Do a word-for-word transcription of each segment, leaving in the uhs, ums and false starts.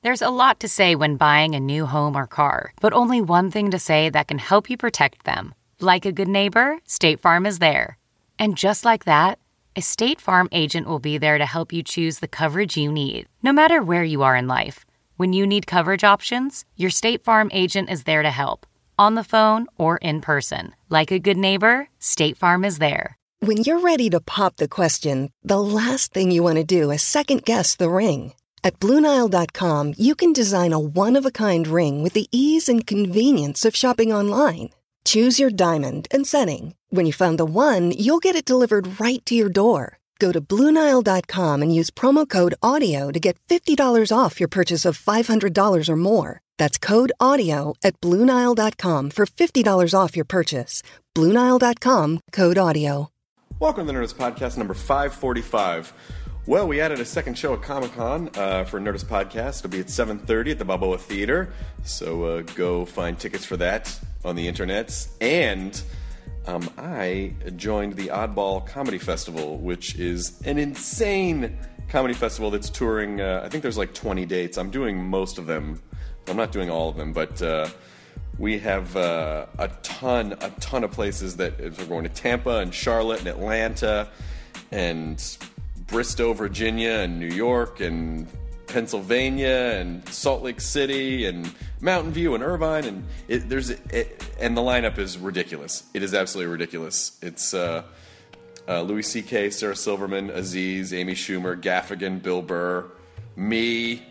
There's a lot to say when buying a new home or car, but only one thing to say that can help you protect them. Like a good neighbor, State Farm is there. And just like that, a State Farm agent will be there to help you choose the coverage you need, no matter where you are in life. When you need coverage options, your State Farm agent is there to help, on the phone or in person. Like a good neighbor, State Farm is there. When you're ready to pop the question, the last thing you want to do is second-guess the ring. At Blue Nile dot com, you can design a one-of-a-kind ring with the ease and convenience of shopping online. Choose your diamond and setting. When you find the one, you'll get it delivered right to your door. Go to Blue Nile dot com and use promo code AUDIO to get fifty dollars off your purchase of five hundred dollars or more. That's code AUDIO at Blue Nile dot com for fifty dollars off your purchase. Blue Nile dot com, code AUDIO. Welcome to the Nerdist Podcast number five forty-five. Well, we added a second show at Comic-Con uh, for Nerdist Podcast. It'll be at seven thirty at the Balboa Theater, so uh, go find tickets for that on the internets. And um, I joined the Oddball Comedy Festival, which is an insane comedy festival that's touring. Uh, I think there's like twenty dates. I'm doing most of them. I'm not doing all of them, but uh, we have uh, a ton, a ton of places that we're going to Tampa and Charlotte and Atlanta and Bristow, Virginia, and New York, and Pennsylvania, and Salt Lake City, and Mountain View, and Irvine, and it, there's it, and the lineup is ridiculous. It is absolutely ridiculous. It's uh, uh, Louis C K, Sarah Silverman, Aziz, Amy Schumer, Gaffigan, Bill Burr, me,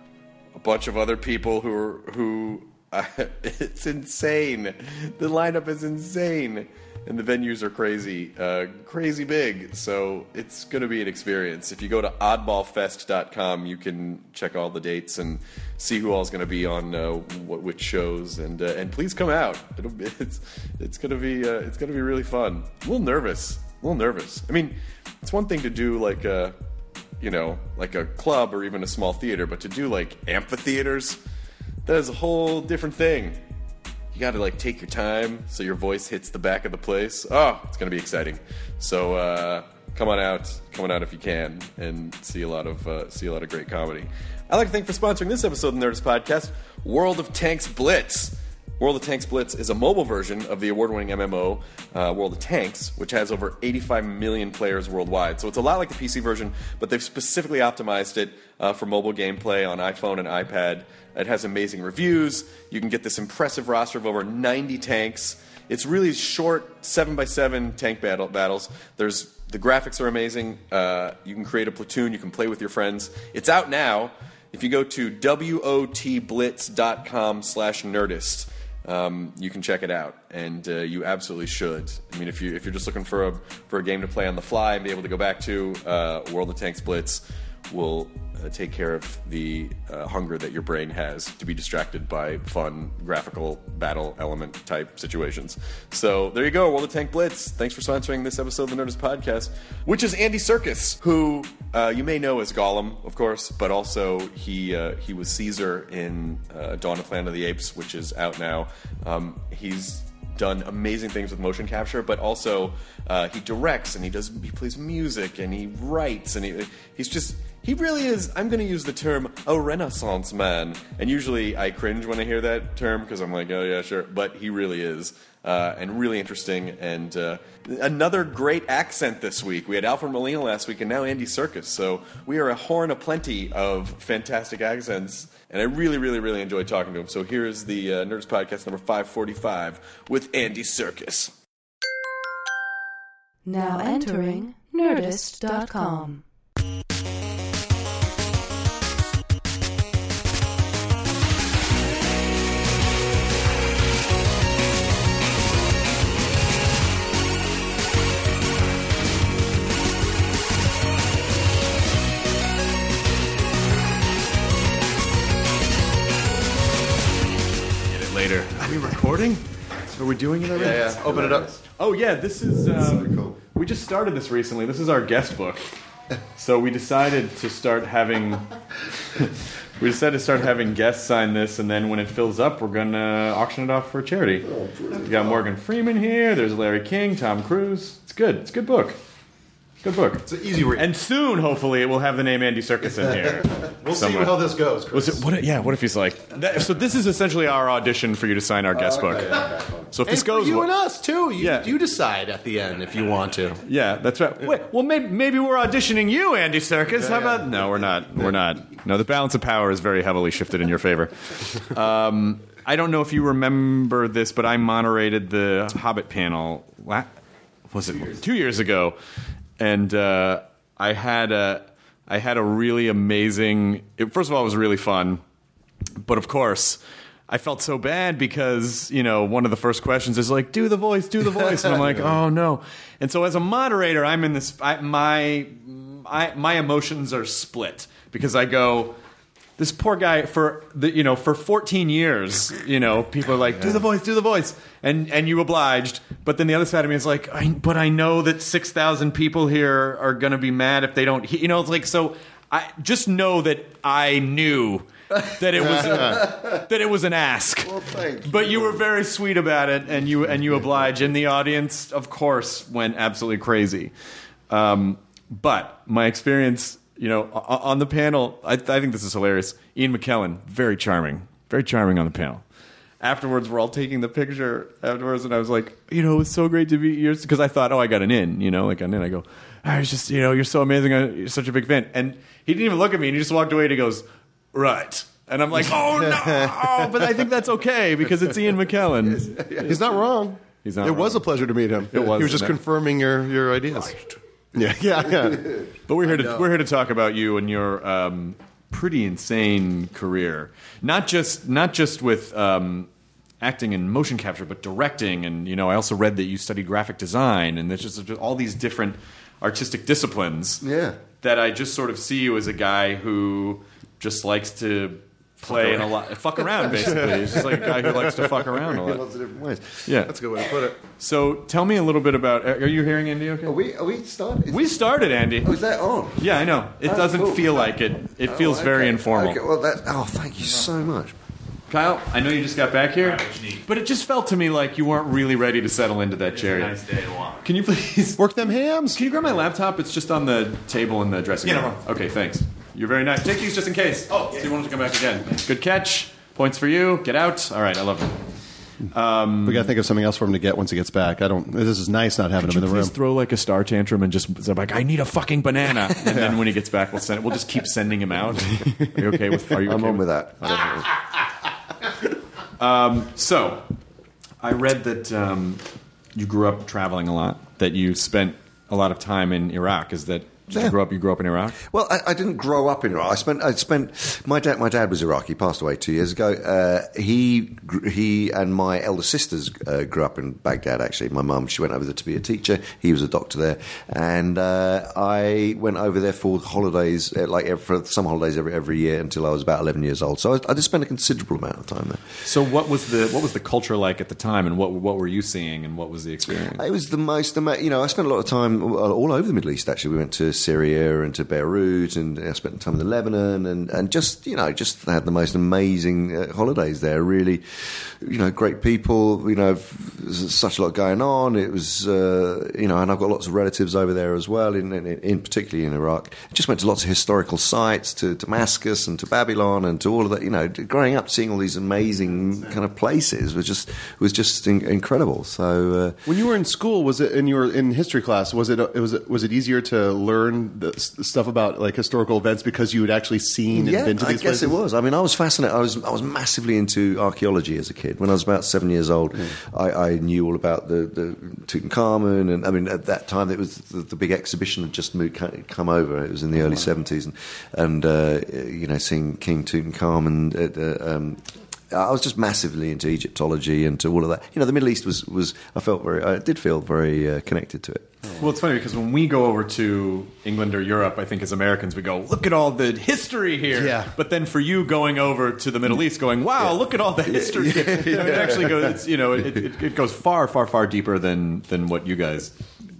a bunch of other people who are, who uh, it's insane. The lineup is insane. And the venues are crazy, uh, crazy big, so it's going to be an experience. If you go to oddball fest dot com, you can check all the dates and see who all is going to be on uh, what, which shows, and uh, and please come out. It'll be, it's it's going to be uh, it's going to be really fun. A little nervous, a little nervous. I mean, it's one thing to do like a you know like a club or even a small theater, but to do like amphitheaters, that is a whole different thing. You got to like take your time so your voice hits the back of the place. Oh, it's going to be exciting. So uh, come on out, come on out if you can, and see a lot of uh, see a lot of great comedy. I'd like to thank for sponsoring this episode of the Nerdist Podcast, World of Tanks Blitz. World of Tanks Blitz is a mobile version of the award-winning M M O uh, World of Tanks, which has over eighty-five million players worldwide. So it's a lot like the P C version, but they've specifically optimized it uh, for mobile gameplay on iPhone and iPad. It has amazing reviews. You can get this impressive roster of over ninety tanks. It's really short seven by seven tank battle battles. There's the graphics are amazing. Uh, you can create a platoon. You can play with your friends. It's out now. If you go to wotblitz dot com slash nerdist, um, you can check it out, and uh, you absolutely should. I mean, if you if you're just looking for a for a game to play on the fly and be able to go back to, uh, World of Tanks Blitz will uh, take care of the uh, hunger that your brain has to be distracted by fun graphical battle element type situations. So there you go, World of Tank Blitz. Thanks for sponsoring this episode of the Nerdist Podcast, which is Andy Serkis, who uh, you may know as Gollum, of course, but also he uh, he was Caesar in uh, Dawn of Planet of the Apes, which is out now. Um, he's done amazing things with motion capture, but also uh, he directs and he does he plays music and he writes and he he's just he really is. I'm going to use the term a Renaissance man, and usually I cringe when I hear that term because I'm like, oh yeah, sure, but he really is, uh, and really interesting. And uh, another great accent this week. We had Alfred Molina last week, and now Andy Serkis. So we are a horn aplenty of fantastic accents. And I really, really, really enjoyed talking to him. So here's the uh, Nerdist Podcast number five forty-five with Andy Serkis. Now entering nerdist dot com. Later. Are we recording? Are we doing it already? Yeah, yeah. Open it up. Oh, yeah, this is... Um, so cool. We just started this recently. This is our guest book. So we decided to start having... we decided to start having guests sign this, and then when it fills up, we're going to auction it off for charity. We got Morgan Freeman here. There's Larry King, Tom Cruise. It's good. It's a good book. Good book. It's an easy read. And soon, hopefully, it will have the name Andy Serkis in here. we'll somewhere. see how this goes, Chris. Was it, what, yeah, what if he's like... That, so this is essentially our audition for you to sign our guest Oh, okay, book. okay, okay. So if And this goes... for you well- and us, too. You, Yeah. you decide at the end if you want to. Yeah, that's right. Wait, well, maybe, maybe we're auditioning you, Andy Serkis. How about... No, we're not. We're not. No, the balance of power is very heavily shifted in your favor. Um, I don't know if you remember this, but I moderated the Hobbit panel... La- was it years. two years ago? And... Uh, I had a, I had a really amazing. It, first of all, it was really fun, but of course, I felt so bad because you know one of the first questions is like, "Do the voice, do the voice," and I'm like, "Oh no!" And so as a moderator, I'm in this. I, my, I, my emotions are split because I go. This poor guy for the you know for fourteen years, you know, people are like, do the voice, do the voice, and and you obliged. But then the other side of me is like, I, but I know that six thousand people here are gonna be mad if they don't. You know, it's like so. I just know that I knew that it was a, that it was an ask. Well, thank you. But you were very sweet about it, and you and you obliged, and the audience, of course, went absolutely crazy. Um, but my experience. You know, on the panel, I, I think this is hilarious. Ian McKellen, very charming, very charming on the panel. Afterwards, we're all taking the picture afterwards, and I was like, you know, it was so great to meet you. Because I thought, oh, I got an in, you know, like an in. I go, I was just, you know, you're so amazing. You're such a big fan. And he didn't even look at me, and he just walked away, and he goes, right. And I'm like, oh, no. But I think that's okay, because it's Ian McKellen. He's not wrong. He's not it wrong. was a pleasure to meet him. It was, He was just isn't it? confirming your, your ideas. Yeah, yeah, yeah. But we're here to we're here to talk about you and your um, pretty insane career. Not just not just with um, acting and motion capture, but directing. And you know, I also read that you studied graphic design, and there's just all these different artistic disciplines. Yeah. That I just sort of see you as a guy who just likes to play in a lot, fuck around basically. He's just like a guy who likes to fuck around a In lot. lots of different ways. Yeah. That's a good way to put it. So tell me a little bit about. Are you hearing Andy? Okay. Are we, are we starting? We started, Andy. Oh, is that on? Yeah, I know. It Oh, doesn't cool. feel like it. It Oh, feels very okay. informal. Okay, well, that, oh, thank you so much. Kyle, I know you just got back here, but it just felt to me like you weren't really ready to settle into that chair yet. Nice day to walk. Can you please Work them hams. Can you grab my laptop? It's just on the table in the dressing Yeah, room. no problem. Okay, thanks. You're very nice. Take these just in case. Oh, so you wanted to come back again. Good catch. Points for you. Get out. All right, I love it. Um, We got to think of something else for him to get once he gets back. I don't. This is nice not having Could him you in the please room. throw like a star tantrum and just say like, I need a fucking banana, and then when he gets back, we'll send it. We'll just keep sending him out. Are you okay with? Are you? I'm okay on with that. Um, so, I read that um, you grew up traveling a lot. That you spent a lot of time in Iraq. Is that? Did Yeah. you grow up? You grew up in Iraq. Well, I, I didn't grow up in Iraq. I spent. I spent. My dad. My dad was Iraqi. He passed away two years ago. Uh, he. gr- He and my elder sisters uh, grew up in Baghdad. Actually, my mum. She went over there to be a teacher. He was a doctor there, and uh, I went over there for holidays, uh, like ev- for some holidays every every year until I was about eleven years old. So I, I just spent a considerable amount of time there. So, what was the what was the culture like at the time, and what what were you seeing, and what was the experience? It was the most, ama- you know, I spent a lot of time all over the Middle East, actually. We went to Syria and to Beirut, and I spent time in Lebanon, and, and just, you know, just had the most amazing uh, holidays there. Really, you know, great people, you know, such a lot going on. It was, uh, you know, and I've got lots of relatives over there as well, in, in, in particularly in Iraq. Just went to lots of historical sites, to Damascus and to Babylon and to all of that. You know, growing up, seeing all these amazing kind of places was just was just in, incredible. So uh, When you were in school, was it in your in history class? Was it was it was it easier to learn the s- stuff about like historical events because you had actually seen yeah, and been to I these guess places? it was. I mean, I was fascinated. I was I was massively into archaeology as a kid. When I was about seven years old, I, I knew all about the, the Tutankhamun, and I mean at that time it was the, the big exhibition had just moved, come over. It was in the early seventies, and, and uh, you know, seeing King Tutankhamun. Uh, uh, um, I was just massively into Egyptology and to all of that. You know, the Middle East was, was I felt very, I did feel very uh, connected to it. Well, it's funny because when we go over to England or Europe, I think as Americans we go, look at all the history here. Yeah. But then for you going over to the Middle East, going, wow, look at all the history. here. I mean, it actually goes, it's, you know, it, it, it goes far, far, far deeper than than what you guys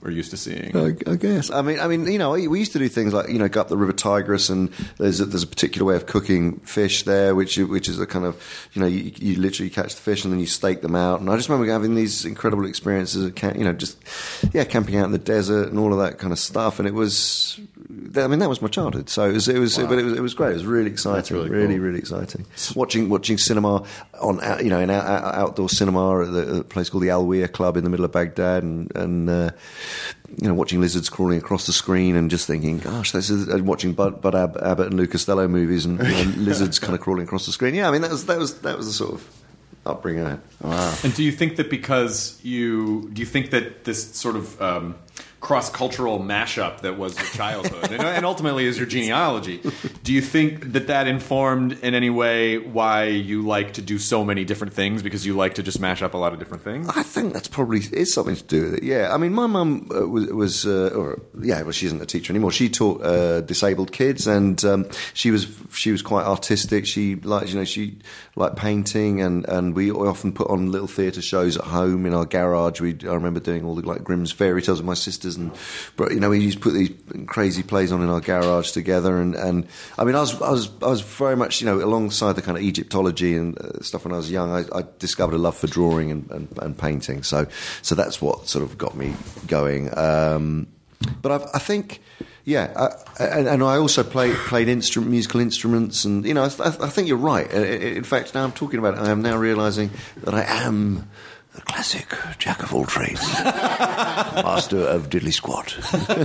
are used to seeing. I, I guess. I mean, I mean, you know, we used to do things like, you know, go up the River Tigris, and there's a, there's a particular way of cooking fish there, which which is a kind of, you know, you, you literally catch the fish and then you stake them out. And I just remember having these incredible experiences of, camp, you know, just yeah, camping out in the desert and all of that kind of stuff. And it was, I mean, that was my childhood. So it was, it was, wow. but it was, it was great. It was really exciting, really, really, cool. really exciting. Watching watching cinema on, you know, in out, outdoor cinema at, the, at a place called the Alweer Club in the middle of Baghdad, and and uh, you know, watching lizards crawling across the screen and just thinking, gosh, this is uh, watching Bud, Bud Ab- Abbott and Lou Costello movies and, you know, lizards kind of crawling across the screen. Yeah, I mean, that was that was that was the sort of upbringing I had. Wow. And do you think that because you do you think that this sort of um, cross-cultural mashup that was your childhood and, and ultimately is your genealogy, do you think that that informed in any way why you like to do so many different things, because you like to just mash up a lot of different things? I think that's probably is something to do with it. Yeah, I mean, my mum uh, was, was uh, or yeah, well, she isn't a teacher anymore. She taught uh, disabled kids, and um, she was she was quite artistic. She liked, you know, she liked painting, and, and we often put on little theatre shows at home in our garage. We I remember doing all the like Grimm's fairy tales with my sisters. And but you know, we used to put these crazy plays on in our garage together, and, and I mean, I was I was I was very much, you know, alongside the kind of Egyptology and uh, stuff when I was young. I, I discovered a love for drawing and, and, and painting, so so that's what sort of got me going. Um, but I've, I think. Yeah, I, and, and I also play, played instrument, musical instruments, and you know, I, I think you're right. In fact, now I'm talking about it, I am now realising that I am the classic jack of all trades, master of diddly squat.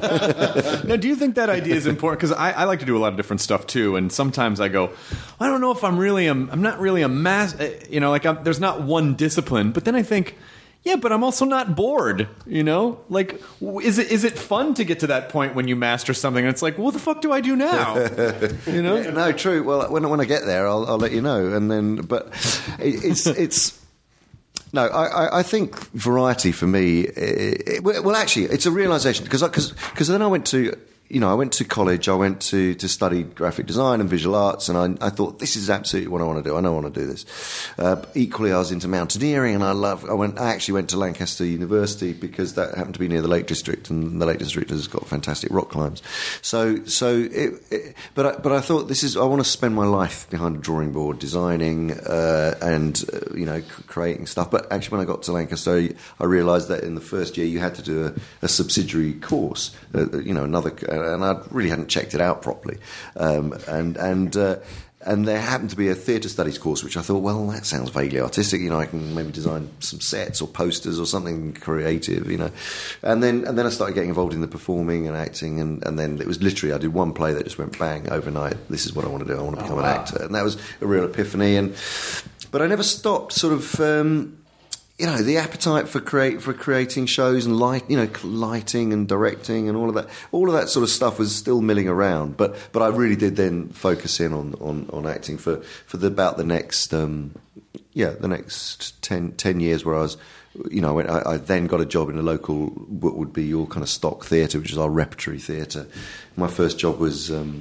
Now, do you think that idea is important? Because I, I like to do a lot of different stuff too, and sometimes I go, I don't know if I'm really, a, I'm not really a mass, you know, like I'm, there's not one discipline. But then I think, yeah, but I'm also not bored, you know? Like, is it is it fun to get to that point when you master something and it's like, well, what the fuck do I do now? You know? Yeah, no, true. Well, when when I get there, I'll, I'll let you know. And then, but it, it's it's. No, I, I think variety for me. It, it, well, actually, it's a realization because because because then I went to. You know, I went to college, I went to, to study graphic design and visual arts, and I, I thought, this is absolutely what I want to do. I know I want to do this. Uh, equally, I was into mountaineering, and I love. I went. I actually went to Lancaster University because that happened to be near the Lake District, and the Lake District has got fantastic rock climbs. So, so, it, it, but I, but I thought, this is. I want to spend my life behind a drawing board, designing uh, and uh, you know, creating stuff. But actually, when I got to Lancaster, I realised that in the first year you had to do a, a subsidiary course. Uh, you know, another. And I really hadn't checked it out properly, um, and and uh, and there happened to be a theatre studies course, which I thought, well, that sounds vaguely artistic. You know, I can maybe design some sets or posters or something creative. You know, and then and then I started getting involved in the performing and acting, and, and then it was literally I did one play that just went bang overnight. This is what I want to do. I want to become oh, wow. an actor, and that was a real epiphany. And but I never stopped, sort of. Um, You know, the appetite for create for creating shows and light, you know, lighting and directing and all of that, all of that sort of stuff was still milling around. But but I really did then focus in on, on, on acting for for the, about the next um, yeah the next ten, ten years where I was, you know, I, I then got a job in a local what would be your kind of stock theatre, which is our repertory theatre. My first job was. Um,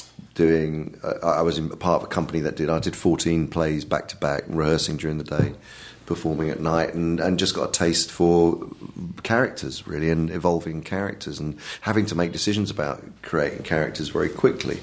Doing, uh, I was in part of a company that did. I did fourteen plays back to back, rehearsing during the day, performing at night, and, and just got a taste for characters really, and evolving characters, and having to make decisions about creating characters very quickly.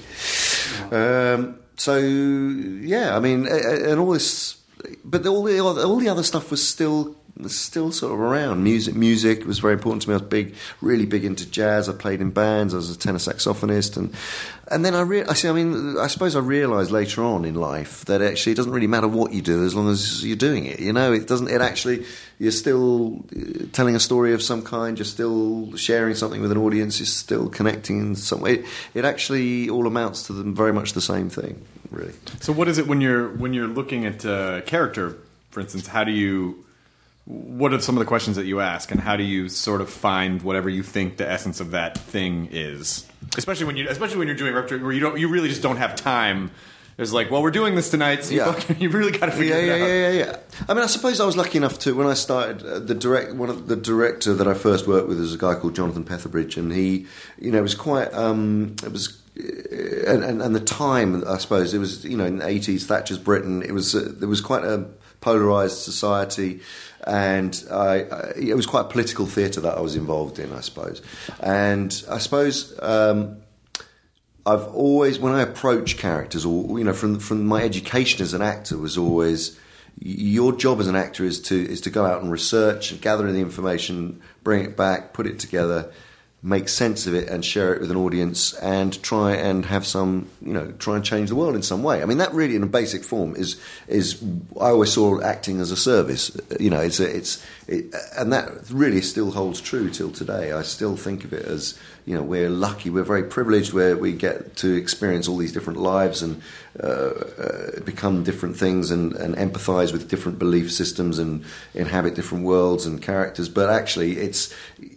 Um, so yeah, I mean, and all this, but all the all the other stuff was still. was still sort of around. Music music was very important to me. I was big, really big into jazz. I played in bands. I was a tenor saxophonist, and and then I re- I see. I mean, I suppose I realised later on in life that actually it doesn't really matter what you do as long as you're doing it. You know, it doesn't. It actually you're still telling a story of some kind. You're still sharing something with an audience. You're still connecting in some way. It, it actually all amounts to them very much the same thing, really. So, what is it when you're when you're looking at uh, character, for instance? How do you What are some of the questions that you ask, and how do you sort of find whatever you think the essence of that thing is? Especially when you, especially when you're doing repertory where you don't, you really just don't have time. There's like, well, we're doing this tonight, so yeah. you, fucking, you really got to figure yeah, it yeah, out. Yeah, yeah, yeah. I mean, I suppose I was lucky enough to when I started uh, the direct. One of the director that I first worked with was a guy called Jonathan Petherbridge, and he, you know, it was quite. Um, it was. And, and, and the time, I suppose, it was, you know, in the eighties, Thatcher's Britain. It was uh, there was quite a polarised society, and I, I, it was quite political theatre that I was involved in, I suppose. And I suppose um, I've always, when I approach characters, or you know, from from my education as an actor was always, your job as an actor is to is to go out and research and gather the information, bring it back, put it together, make sense of it, and share it with an audience, and try and have some, you know, try and change the world in some way. I mean, that really, in a basic form, is is I always saw acting as a service. You know, it's a, it's it, and that really still holds true till today. I still think of it as, you know, we're lucky, we're very privileged, where we get to experience all these different lives and uh, uh, become different things and, and empathise with different belief systems and inhabit different worlds and characters. But actually, it's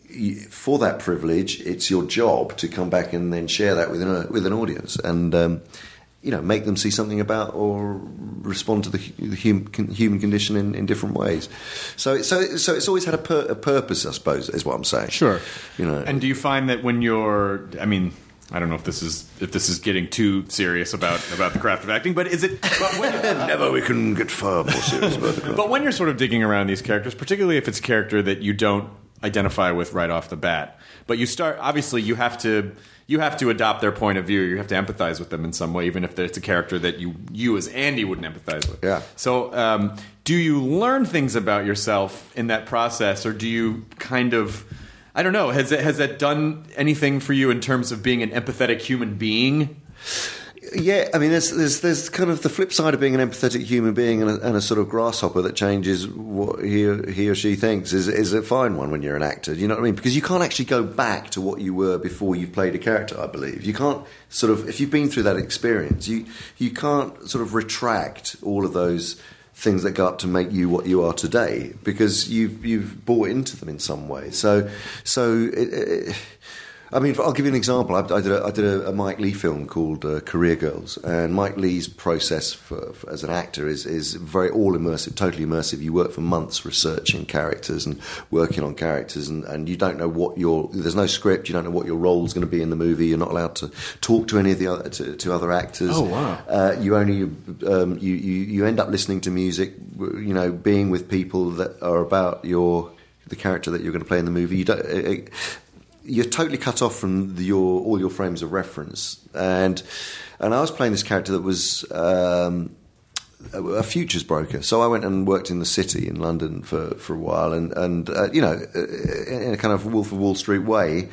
for that privilege, it's your job to come back and then share that with an, with an audience and, um, you know, make them see something about or respond to the, the human, human condition in, in different ways. So, so, so it's always had a, pur- a purpose, I suppose, is what I'm saying. Sure. You know. And do you find that when you're, I mean, I don't know if this is if this is getting too serious about, about the craft of acting, but is it? But when, Never we can get far more serious about the craft. But when you're sort of digging around these characters, particularly if it's a character that you don't identify with right off the bat, but you start, obviously you have to you have to adopt their point of view, you have to empathize with them in some way, even if it's a character that you you as Andy wouldn't empathize with. Yeah. So um, do you learn things about yourself in that process, or do you kind of, I don't know, has it, has that done anything for you in terms of being an empathetic human being? Yeah, I mean, there's, there's there's kind of the flip side of being an empathetic human being and a, and a sort of grasshopper that changes what he or, he or she thinks is is a fine one when you're an actor. You know what I mean? Because you can't actually go back to what you were before you played a character, I believe. You can't sort of, if you've been through that experience, you you can't sort of retract all of those things that go up to make you what you are today, because you've you've bought into them in some way. So so it, it, I mean, I'll give you an example. I, I did, a, I did a, a Mike Leigh film called uh, Career Girls, and Mike Leigh's process for, for, as an actor is, is very all immersive, totally immersive. You work for months researching characters and working on characters, and, and you don't know what your there's no script. You don't know what your role's going to be in the movie. You're not allowed to talk to any of the other to, to other actors. Oh wow! Uh, you only um, you, you you end up listening to music. You know, being with people that are about your the character that you're going to play in the movie. You don't. It, You're totally cut off from the, your all your frames of reference, and and I was playing this character that was um, a, a futures broker. So I went and worked in the city in London for, for a while, and and uh, you know, in a kind of Wolf of Wall Street way,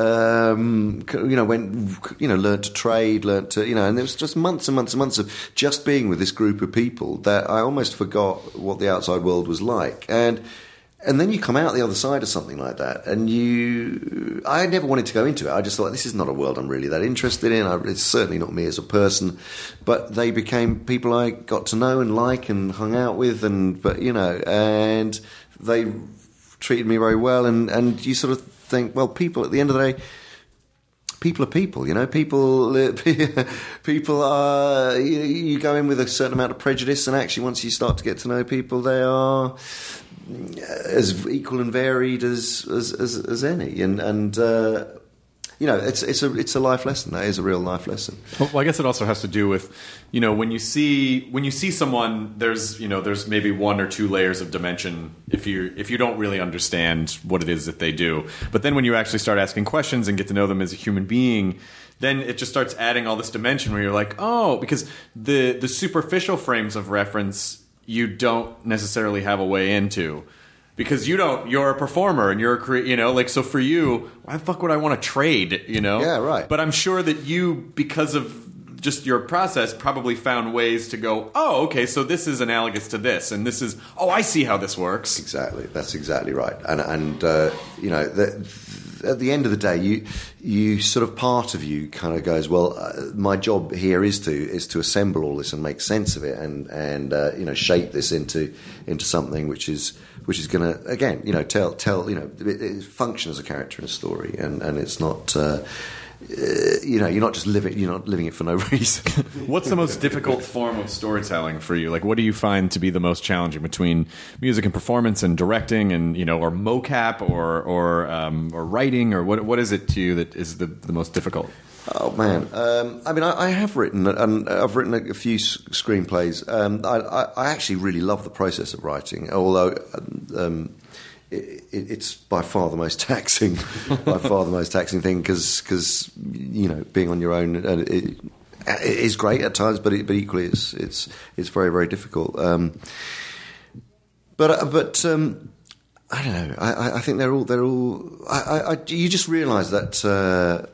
um, you know, went you know learned to trade, learned to you know, and there was just months and months and months of just being with this group of people that I almost forgot what the outside world was like, and. And then you come out the other side of something like that, and you... I never wanted to go into it. I just thought, this is not a world I'm really that interested in. I, it's certainly not me as a person. But they became people I got to know and like and hung out with, and but you know, and they treated me very well. And, and you sort of think, well, people, at the end of the day, people are people, you know. People, people are... You, you go in with a certain amount of prejudice, and actually once you start to get to know people, they are... as equal and varied as as, as, as any, and and uh, you know, it's it's a it's a life lesson. That is a real life lesson. Well, I guess it also has to do with, you know, when you see when you see someone, there's you know there's maybe one or two layers of dimension if you if you don't really understand what it is that they do. But then when you actually start asking questions and get to know them as a human being, then it just starts adding all this dimension where you're like, oh, because the the superficial frames of reference you don't necessarily have a way into, because you don't. You're a performer and you're a cre- you know, like, so for you, why the fuck would I want to trade? You know, yeah, right. But I'm sure that you, because of just your process, probably found ways to go, oh, okay, so this is analogous to this, and this is, oh, I see how this works. Exactly, that's exactly right. And and uh, you know, the, at the end of the day, you you sort of part of you kind of goes, well, uh, my job here is to is to assemble all this and make sense of it, and and uh, you know, shape this into into something which is which is going to, again, you know, tell tell you know, it, it function as a character in a story, and and it's not. Uh, Uh, you know, you're not just living. You're not living it for no reason. What's the most difficult form of storytelling for you? Like, what do you find to be the most challenging between music and performance and directing, and you know, or mocap, or or um, or writing, or what? What is it to you that is the the most difficult? Oh man, um, I mean, I, I have written, and I've written a, a few s- screenplays. Um, I, I, I actually really love the process of writing, although um, it, it, it's by far the most taxing, by far the most taxing thing because you know, being on your own uh, it, it is great at times, but it, but equally it's it's it's very very difficult. Um, but uh, but. Um, I don't know. I, I think they're all. They're all. I, I, you just realise that. Uh,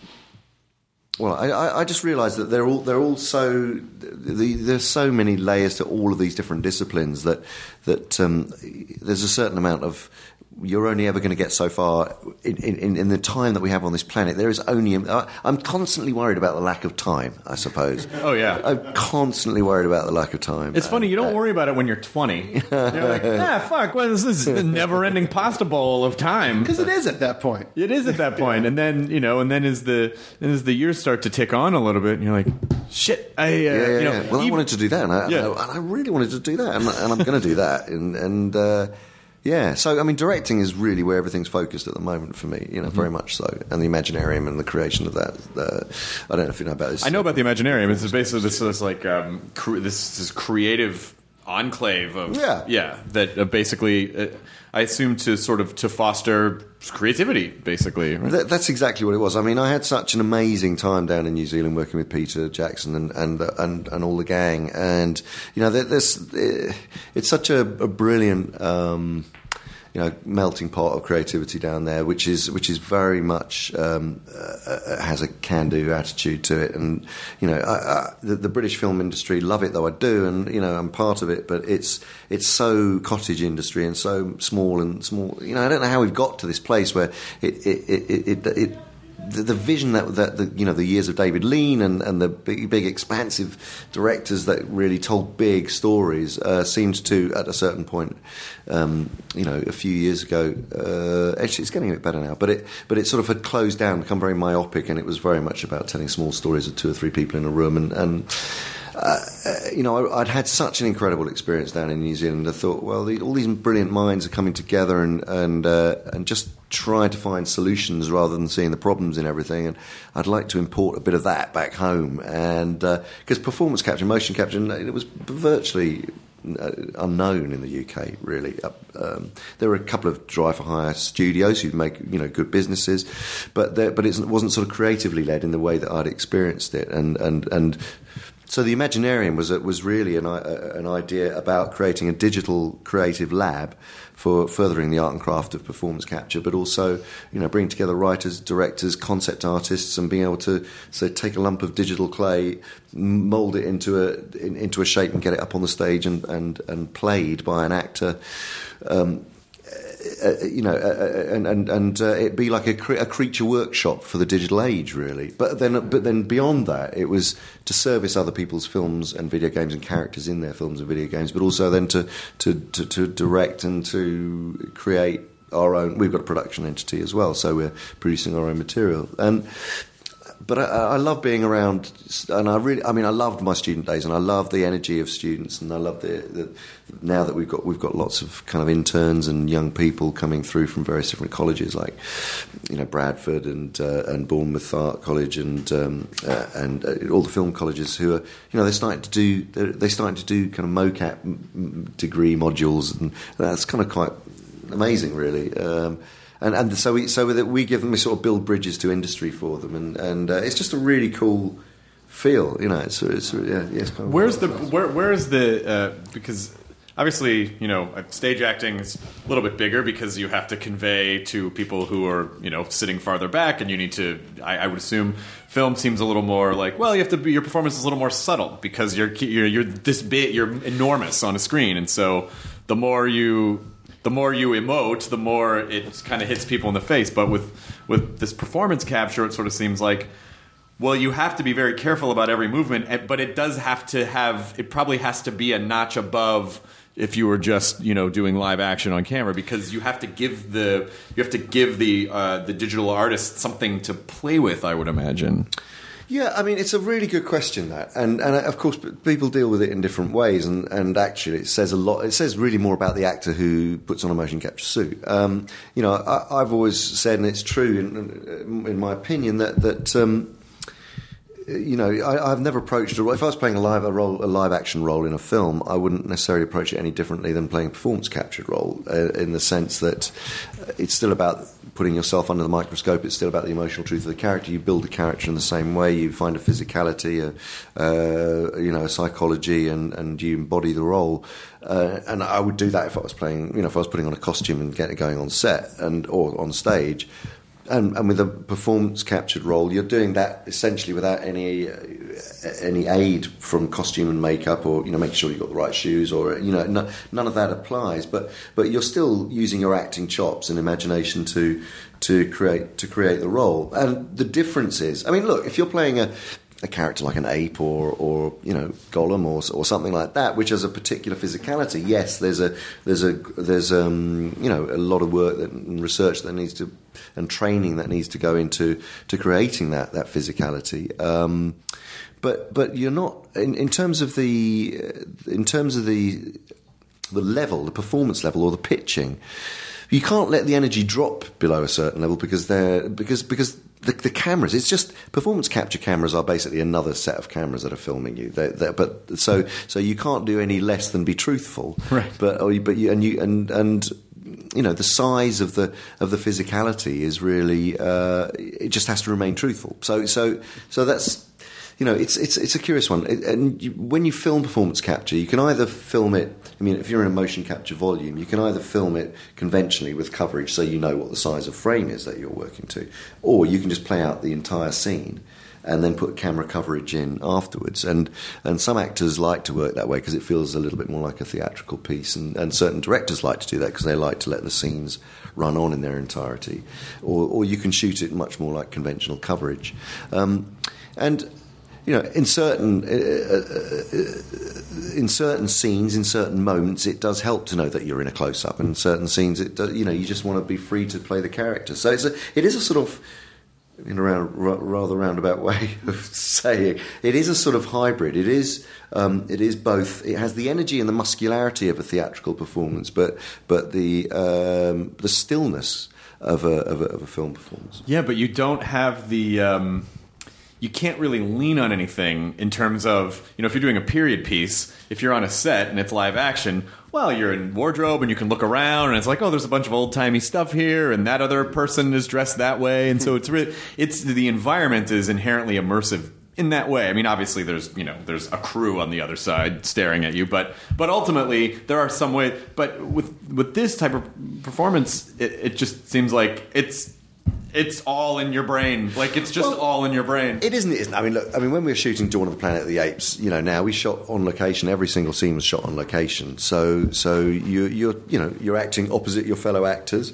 well, I, I just realise that they're all. They're all so. The, there's so many layers to all of these different disciplines that that um, there's a certain amount of. You're only ever going to get so far in, in, in the time that we have on this planet. There is only. I'm constantly worried about the lack of time, I suppose. Oh, yeah. I'm constantly worried about the lack of time. It's funny, you don't uh, worry about it when you're twenty. You're like, ah, fuck, well, this is the never-ending pasta bowl of time. Because it is at that point. It is at that point. And then, you know, and then as the and as the years start to tick on a little bit, and you're like, shit, I, uh, yeah, yeah, you know. Yeah. Well, even, I wanted to do that, and I, yeah. and I, and I really wanted to do that, and, and I'm going to do that. And, and uh, yeah, so, I mean, directing is really where everything's focused at the moment for me, you know, mm-hmm. very much so. And the Imaginarium and the creation of that. Uh, I don't know if you know about this. I know about the Imaginarium. It's basically this, this like, um, cre- this, this creative enclave of, yeah, yeah that uh, basically, uh, I assume to sort of, to foster creativity, basically. Right? That, that's exactly what it was. I mean, I had such an amazing time down in New Zealand working with Peter Jackson and and uh, and, and all the gang, and you know, there's it's such a, a brilliant. Um, You know, melting pot of creativity down there, which is which is very much um, uh, has a can-do attitude to it, and you know, I, I, the, the British film industry love it, though I do, and you know, I'm part of it, but it's it's so cottage industry and so small and small. You know, I don't know how we've got to this place where it it it. it, it, it The, the vision that, that the, you know, the years of David Lean and, and the big, big, expansive directors that really told big stories uh, seemed to, at a certain point, um, you know, a few years ago. Uh, actually, it's getting a bit better now, but it, but it sort of had closed down, become very myopic, and it was very much about telling small stories of two or three people in a room. And, and uh, you know, I, I'd had such an incredible experience down in New Zealand. I thought, well, the, all these brilliant minds are coming together and and uh, and just. Try to find solutions rather than seeing the problems in everything, and I'd like to import a bit of that back home. And because uh, performance capture, motion capture, it was virtually uh, unknown in the U K. Really, uh, um, there were a couple of drive for hire studios who'd make you know good businesses, but there, but it wasn't sort of creatively led in the way that I'd experienced it, and and and. So the Imaginarium was was really an, uh, an idea about creating a digital creative lab for furthering the art and craft of performance capture, but also, you know, bringing together writers, directors, concept artists, and being able to say take a lump of digital clay, mould it into a in, into a shape, and get it up on the stage and and, and played by an actor. Um, Uh, you know, uh, and and and uh, it'd be like a, cre- a creature workshop for the digital age, really. But then, but then beyond that, it was to service other people's films and video games and characters in their films and video games, but also then to to, to, to direct and to create our own. We've got a production entity as well, so we're producing our own material. And but I, I love being around, and I really, I mean, I loved my student days, and I love the energy of students, and I love the, the now that we've got we've got lots of kind of interns and young people coming through from various different colleges, like you know Bradford and uh, and Bournemouth Art College and um, uh, and uh, all the film colleges who are you know they're starting to do they're, they're starting to do kind of mocap degree modules, and that's kind of quite amazing, really. Um, And, and so we so that we give them, we sort of build bridges to industry for them, and and uh, it's just a really cool feel, you know. It's, it's yeah, yeah it's kind of where's the where where is the uh, because obviously you know stage acting is a little bit bigger because you have to convey to people who are you know sitting farther back, and you need to I, I would assume film seems a little more like well you have to be, your performance is a little more subtle because you're you're you're this big you're enormous on a screen, and so the more you. The more you emote, the more it kind of hits people in the face. But with, with this performance capture, it sort of seems like, well, you have to be very careful about every movement, but it does have to have, it probably has to be a notch above if you were just, you know, doing live action on camera, because you have to give the, you have to give the, uh, the digital artist something to play with, I would imagine. Yeah, I mean, it's a really good question, that. And, and of course, people deal with it in different ways, and, and actually it says a lot. It says really more about the actor who puts on a motion capture suit. Um, you know, I, I've always said, and it's true in, in my opinion, that, that um, you know, I, I've never approached a role. If I was playing a live a role, a live action role in a film, I wouldn't necessarily approach it any differently than playing a performance captured role. Uh, in the sense that it's still about putting yourself under the microscope. It's still about the emotional truth of the character. You build a character in the same way. You find a physicality, a uh, you know, a psychology, and, and you embody the role. Uh, and I would do that if I was playing, you know, if I was putting on a costume and getting going on set and or on stage. And, and with a performance captured role, you're doing that essentially without any uh, any aid from costume and makeup, or you know, making sure you've got the right shoes, or you know, no, none of that applies. But but you're still using your acting chops and imagination to to create to create the role. And the difference is, I mean, look, if you're playing a a character like an ape or, or you know, Gollum or or something like that, which has a particular physicality. Yes, there's a there's a there's um you know, a lot of work that, and research that needs to, and training that needs to go into to creating that that physicality. Um, but but you're not in, in terms of the in terms of the the level, the performance level, or the pitching. You can't let the energy drop below a certain level because they're because because the, the cameras. It's just performance capture cameras are basically another set of cameras that are filming you. They're, they're, but so so you can't do any less than be truthful. Right. But or, but you and you and and you know, the size of the of the physicality is really uh, it just has to remain truthful. So so so that's. You know, it's it's it's a curious one. It, and you, when you film performance capture, you can either film it. I mean, if you're in a motion capture volume, you can either film it conventionally with coverage, so you know what the size of frame is that you're working to, or you can just play out the entire scene and then put camera coverage in afterwards. And and some actors like to work that way because it feels a little bit more like a theatrical piece, and, and certain directors like to do that because they like to let the scenes run on in their entirety. Or or you can shoot it much more like conventional coverage, um, and. You know, in certain uh, uh, in certain scenes, in certain moments, it does help to know that you're in a close-up. And in certain scenes, it does, you know, you just want to be free to play the character. So it's a, it is a sort of, in a round, rather roundabout way of saying, it is a sort of hybrid. It is um, it is both. It has the energy and the muscularity of a theatrical performance, but but the um, the stillness of a, of a of a film performance. Yeah, but you don't have the. Um You can't really lean on anything in terms of, you know, if you're doing a period piece, if you're on a set and it's live action, well, you're in wardrobe and you can look around and it's like, oh, there's a bunch of old-timey stuff here and that other person is dressed that way. And so it's really, it's the environment is inherently immersive in that way. I mean, obviously there's, you know, there's a crew on the other side staring at you, but but ultimately there are some ways, but with, with this type of performance, it, it just seems like it's, It's all in your brain. Like, it's just well, all in your brain. It isn't, it isn't. I mean, look, I mean, when we were shooting Dawn of the Planet of the Apes, you know, now we shot on location. Every single scene was shot on location. So, so you, you're, you know, you're acting opposite your fellow actors.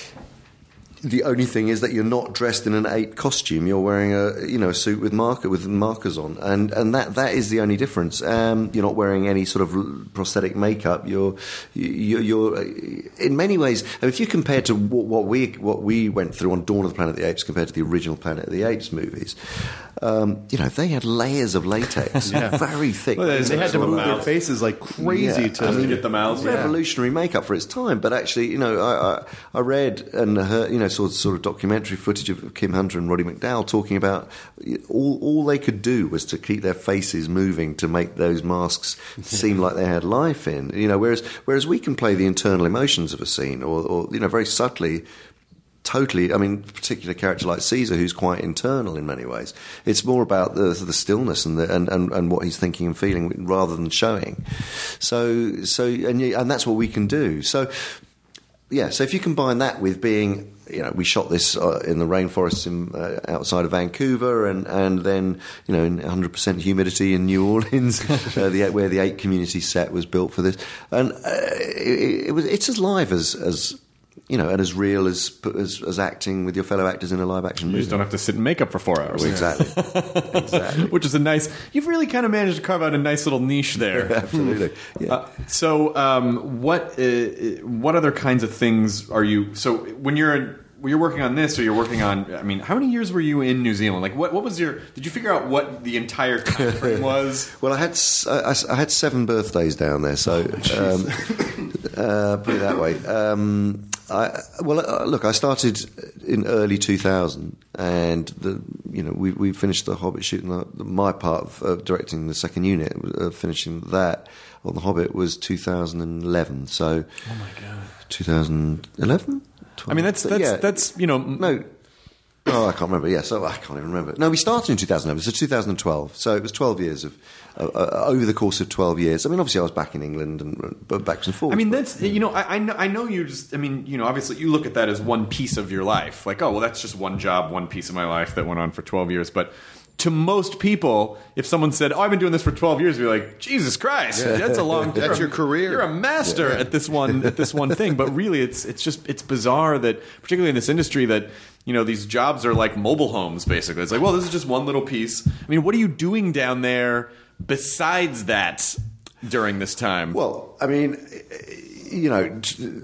The only thing is that you're not dressed in an ape costume. You're wearing a, you know, a suit with marker with markers on, and and that that is the only difference. Um, you're not wearing any sort of prosthetic makeup. You're you're, you're in many ways. I mean, if you compare to what, what we what we went through on Dawn of the Planet of the Apes compared to the original Planet of the Apes movies, um, you know, they had layers of latex, yeah. very thick. Well, they, they had to move their faces like crazy yeah. to, I mean, to get the mouths. Revolutionary yeah. makeup for its time, but actually, you know, I I, I read and heard, you know. Sort of, sort of documentary footage of Kim Hunter and Roddy McDowall talking about all all they could do was to keep their faces moving to make those masks seem like they had life in, you know, whereas whereas we can play the internal emotions of a scene or, or you know, very subtly. Totally, I mean, a particular character like Caesar, who's quite internal in many ways. It's more about the the stillness and the and, and, and what he's thinking and feeling rather than showing. So so and you, and that's what we can do. So yeah, so if you combine that with being, you know, we shot this uh, in the rainforests in, uh, outside of Vancouver, and, and then, you know, in one hundred percent humidity in New Orleans, uh, the, where the ape community set was built for this, and uh, it, it was it's as live as as. You know, and as real as, as as acting with your fellow actors in a live action movie. You just don't have to sit in makeup for four hours. Well, exactly. exactly. Which is a nice. You've really kind of managed to carve out a nice little niche there. Absolutely. Yeah. Uh, so, um, what uh, what other kinds of things are you? So, when you're when you're working on this, or you're working on, I mean, how many years were you in New Zealand? Like, what what was your? Did you figure out what the entire time frame was? Well, I had I, I had seven birthdays down there, so oh, um, uh, put it that way. Um, I, well, uh, look, I started in early two thousand, and the you know, we we finished the Hobbit shooting. The, my part of uh, directing the second unit, uh, finishing that on the Hobbit was two thousand eleven. So, oh my god, twenty eleven. I mean, that's that's yeah. that's you know no. Oh, I can't remember. Yeah, so I can't even remember. No, we started in two thousand eleven, so two thousand twelve. So it was twelve years of uh, uh, over the course of twelve years. I mean, obviously, I was back in England and but back and forth. I mean, but, that's you know, I, I know I know you just. I mean, you know, obviously, you look at that as one piece of your life. Like, oh, well, that's just one job, one piece of my life that went on for twelve years. But to most people, if someone said, "Oh, I've been doing this for twelve years," you'd be like, "Jesus Christ, Yeah. that's a long. That's you're your a- career." You're a master Yeah. at this one at this one thing." But really, it's it's just it's bizarre that, particularly in this industry, that you know these jobs are like mobile homes. Basically, it's like, well, this is just one little piece. I mean, what are you doing down there besides that during this time? Well, I mean, you know,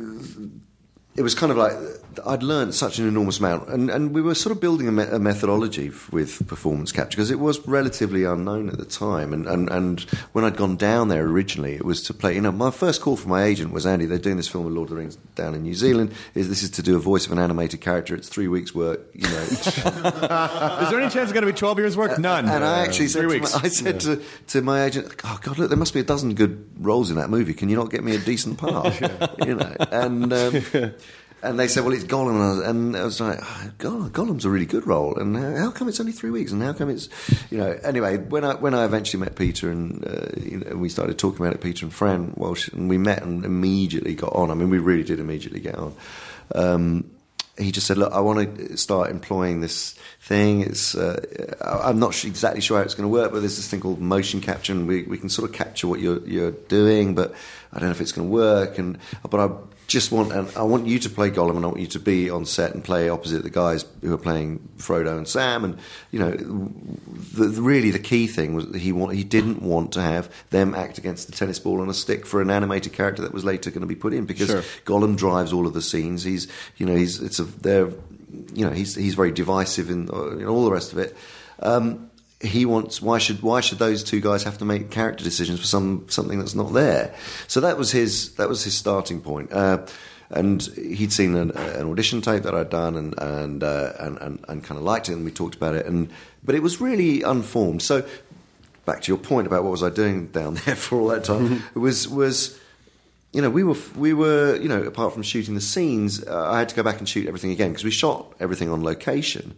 it was kind of like I'd learned such an enormous amount, and, and we were sort of building a, me- a methodology f- with performance capture because it was relatively unknown at the time. And, and, and when I'd gone down there originally, it was to play. You know, my first call from my agent was, Andy, they're doing this film with Lord of the Rings down in New Zealand. Is this is to do a voice of an animated character? It's three weeks' work. You know, Is there any chance it's going to be twelve years work? None. and I actually said, three to weeks. my, I said to, to my agent, "Oh God, look, there must be a dozen good roles in that movie. Can you not get me a decent part?" You know, and. Um, And they said, well, it's Gollum. And I was, and I was like, oh, God, Gollum's a really good role. And how, how come it's only three weeks? And how come it's, you know, anyway, when I when I eventually met Peter and uh, you know, we started talking about it, Peter and Fran Walsh, and we met and immediately got on. I mean, we really did immediately get on. Um, he just said, look, I want to start employing this thing. It's uh, I'm not exactly sure how it's going to work, but there's this thing called motion capture, and we, we can sort of capture what you're, you're doing, but I don't know if it's going to work. And But I just want, and I want you to play Gollum, and I want you to be on set and play opposite the guys who are playing Frodo and Sam. And you know, the, the, really the key thing was that he want, he didn't want to have them act against the tennis ball on a stick for an animated character that was later going to be put in, because Sure. Gollum drives all of the scenes. He's, you know, he's it's a they're, you know, he's he's very divisive in uh, you know, all the rest of it. Um, He wants. Why should why should those two guys have to make character decisions for some something that's not there? So that was his that was his starting point. Uh, and he'd seen an, an audition tape that I'd done, and and, uh, and and and kind of liked it, and we talked about it. And but it was really unformed. So back to your point about what was I doing down there for all that time, it was was. You know, we were we were you know, apart from shooting the scenes, uh, I had to go back and shoot everything again because we shot everything on location.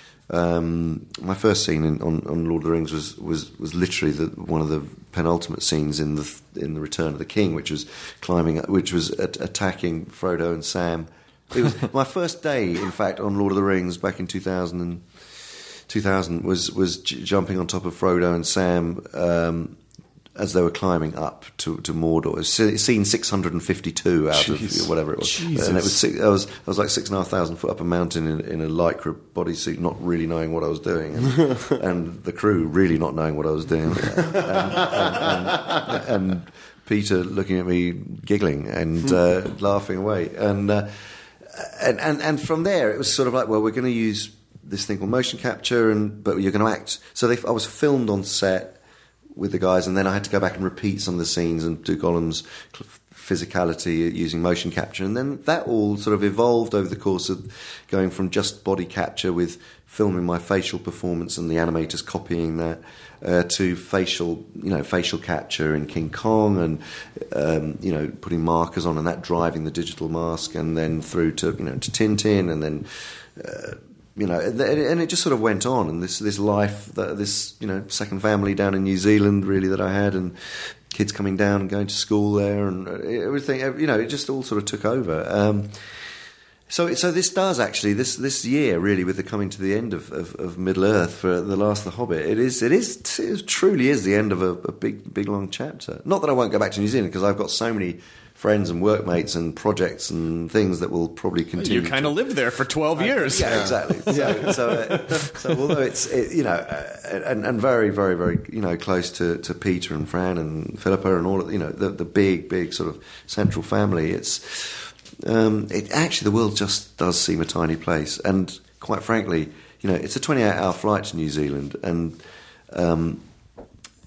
Um, my first scene in, on, on Lord of the Rings was was, was literally the, one of the penultimate scenes in the in the Return of the King, which was climbing, which was at, attacking Frodo and Sam. It was my first day, in fact, on Lord of the Rings back in two thousand and two thousand was was j- jumping on top of Frodo and Sam. Um, as they were climbing up to, to Mordor. It was scene six hundred fifty-two out Jeez. of whatever it was. Jesus. And it was six, I was I was like six and a half thousand foot up a mountain in, in a lycra bodysuit, not really knowing what I was doing, and, and the crew really not knowing what I was doing, and, and, and, and Peter looking at me giggling and uh, laughing away, and, uh, and and and from there it was sort of like, well, we're going to use this thing called motion capture, and but you're going to act. So they, I was filmed on set with the guys, and then I had to go back and repeat some of the scenes and do Gollum's physicality using motion capture, and then that all sort of evolved over the course of going from just body capture with filming my facial performance and the animators copying that uh, to facial, you know, facial capture in King Kong, and um, you know, putting markers on and that driving the digital mask, and then through to you know to Tintin, and then. Uh, You know, and it just sort of went on, and this this life, this you know, second family down in New Zealand, really, that I had, and kids coming down and going to school there, and everything, you know, it just all sort of took over. Um, so, so this does actually this this year, really, with the coming to the end of, of, of Middle Earth for the last of the Hobbit, it is it is it truly is the end of a, a big big long chapter. Not that I won't go back to New Zealand, because I've got so many friends and workmates and projects and things that will probably continue. You kind of lived there for twelve years. Yeah, exactly. So, so, uh, so although it's it, you know, uh, and, and very, very, very you know, close to, to Peter and Fran and Philippa and all of, you know, the the big, big sort of central family. It's um, it actually the world just does seem a tiny place, and quite frankly, you know, it's a twenty-eight hour flight to New Zealand, and um,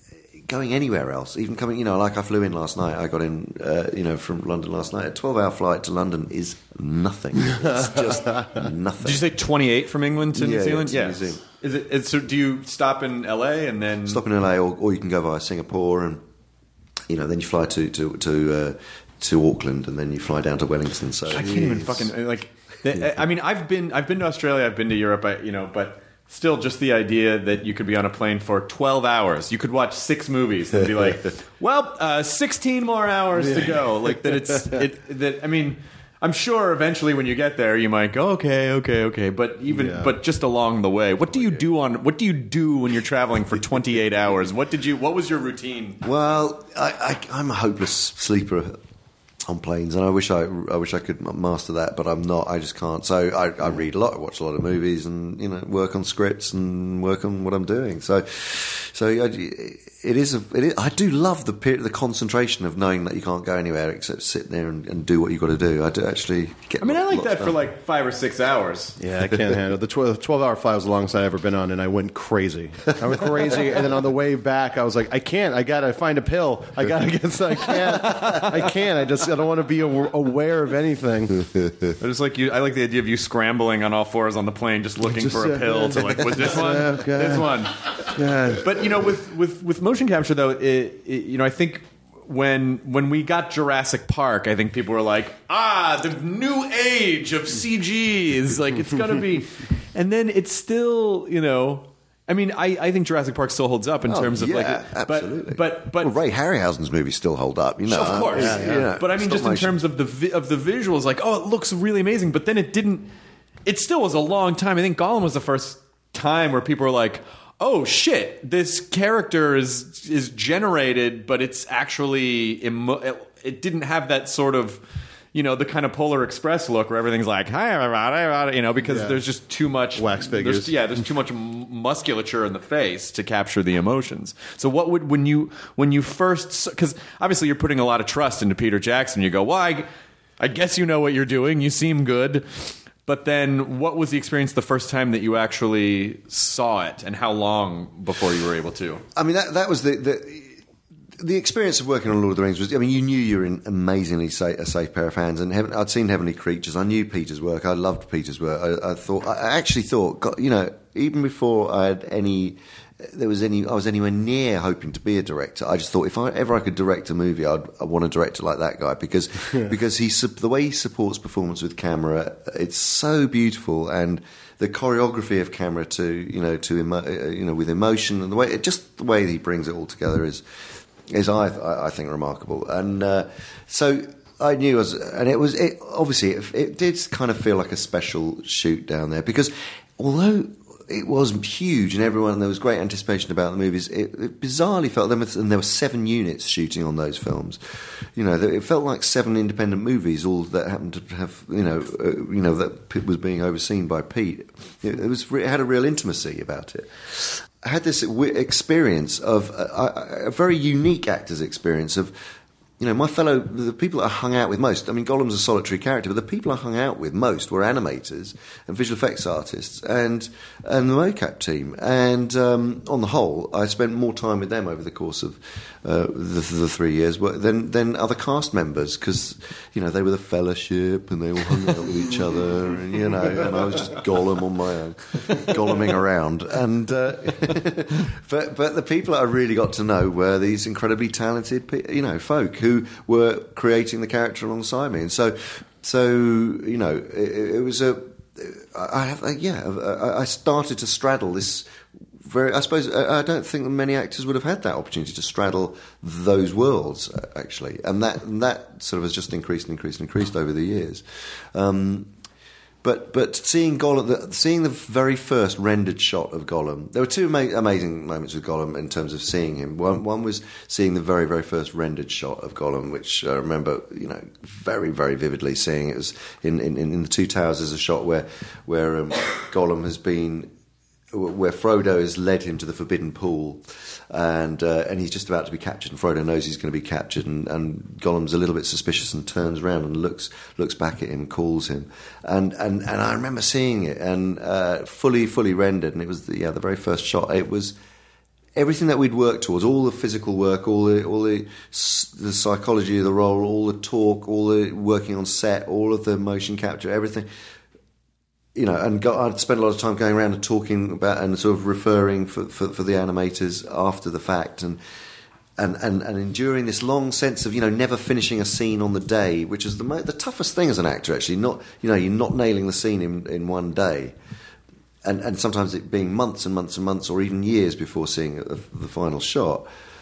going anywhere else, even coming, you know, like I flew in last night. I got in, uh, you know, from London last night. A twelve-hour flight to London is nothing. It's just nothing. Did you say twenty-eight from England to Yeah, New Zealand? yeah, to New Yes. Zealand. Is it? Is, so do you stop in L A and then Stop in L A, or, or you can go via Singapore, and you know, then you fly to to to, uh, to Auckland, and then you fly down to Wellington. So I can't even fucking like. The, I mean, I've been I've been to Australia, I've been to Europe, I, you know, but still, just the idea that you could be on a plane for twelve hours, you could watch six movies and be like, well, uh, sixteen more hours to go. Like that, it's it that. I mean, I'm sure eventually when you get there, you might go, okay, okay, okay. But even Yeah. but just along the way, what do you do on what do you do when you're traveling for twenty-eight hours? What did you? What was your routine? Well, I, I, I'm a hopeless sleeper on planes, and I wish I, I wish I could master that, but I'm not. I just can't. So I, I read a lot, I watch a lot of movies, and you know, work on scripts and work on what I'm doing. So, so I, it is. A, it is I do love the period, the concentration of knowing that you can't go anywhere except sit there and, and do what you got to do. I do actually. Get I mean, I like lots that for done. like five or six hours. Yeah, I can't handle it. The twelve-hour flight was the longest I've ever been on, and I went crazy. I went crazy, and then on the way back, I was like, I can't. I gotta find a pill. I gotta get. I can't. I can't. I just. I don't want to be aw- aware of anything. I just like you. I like the idea of you scrambling on all fours on the plane, just looking Just, for a uh, pill to like. Was this one? Yeah, okay. This one. God. But you know, with, with, with motion capture though, it, it, you know, I think when when we got Jurassic Park, I think people were like, ah, the new age of C G is like it's gonna be, and then it's still, you know. I mean, I, I think Jurassic Park still holds up in Oh, terms of yeah, like, absolutely. but but but well, Ray Harryhausen's movies still hold up, you know. of course, Yeah, yeah. But I mean, Stop just in motion. terms of the vi- of the visuals, like, oh, it looks really amazing. But then it didn't. It still was a long time. I think Gollum was the first time where people were like, oh shit, this character is is generated, but it's actually emo- it, it didn't have that sort of. You know, the kind of Polar Express look where everything's like, hi, everybody, you know, because Yeah. there's just too much Wax figures. there's- Yeah, there's too much m- musculature in the face to capture the emotions. So, what would when you when you first, because obviously you're putting a lot of trust into Peter Jackson. You go, well, I, I guess you know what you're doing. You seem good. But then, what was the experience the first time that you actually saw it, and how long before you were able to? I mean, that that was the. the The experience of working on Lord of the Rings was, I mean, you knew you were in amazingly safe, a safe pair of hands. And Heaven, I'd seen Heavenly Creatures. I knew Peter's work. I loved Peter's work. I, I thought, I actually thought, God, you know, even before I had any, there was any, I was anywhere near hoping to be a director. I just thought if I, ever I could direct a movie, I'd I want to direct it like that guy because because he the way he supports performance with camera, it's so beautiful, and the choreography of camera to you know to emo, you know with emotion and the way it, just the way he brings it all together is. Is I I think remarkable, and uh, so I knew as and it was it, obviously it, it did kind of feel like a special shoot down there because although it was huge and everyone there was great anticipation about the movies, it, it bizarrely felt them and there were seven units shooting on those films. You know, it felt like seven independent movies, all that happened to have you know uh, you know that was being overseen by Pete. It, it was it had a real intimacy about it. I had this experience of a, a very unique actor's experience of, you know, my fellow, the people that I hung out with most, I mean, Gollum's a solitary character, but the people I hung out with most were animators and visual effects artists and and the mocap team. And um, on the whole, I spent more time with them over the course of uh, the, the three years than, than other cast members because, you know, they were the fellowship and they all hung out with each other and, you know, and I was just Gollum on my own, Golluming around. And uh, but, but the people I really got to know were these incredibly talented, you know, folk who who were creating the character alongside me, and so, so you know, it, it was a. I have, yeah, I started to straddle this. Very, I suppose I don't think that many actors would have had that opportunity to straddle those worlds actually, and that and that sort of has just increased and increased and increased over the years. Um, But but seeing Gollum, the, seeing the very first rendered shot of Gollum, there were two ama- amazing moments with Gollum in terms of seeing him. One, one was seeing the very very first rendered shot of Gollum, which I remember, you know, very very vividly seeing. It was in in, in the Two Towers. There's a shot where where um, Gollum has been. Where Frodo has led him to the Forbidden Pool, and uh, and he's just about to be captured, and Frodo knows he's going to be captured, and, and Gollum's a little bit suspicious and turns around and looks looks back at him, calls him, and and, and I remember seeing it and uh, fully fully rendered, and it was the, yeah the very first shot. It was everything that we'd worked towards, all the physical work, all the all the the psychology of the role, all the talk, all the working on set, all of the motion capture, everything. You know, and got, I'd spent a lot of time going around and talking about and sort of referring for, for, for the animators after the fact, and, and and and enduring this long sense of, you know, never finishing a scene on the day, which is the mo- the toughest thing as an actor, actually. Not, you know, you're not nailing the scene in, in one day. And, and sometimes it being months and months and months, or even years before seeing the, the final shot.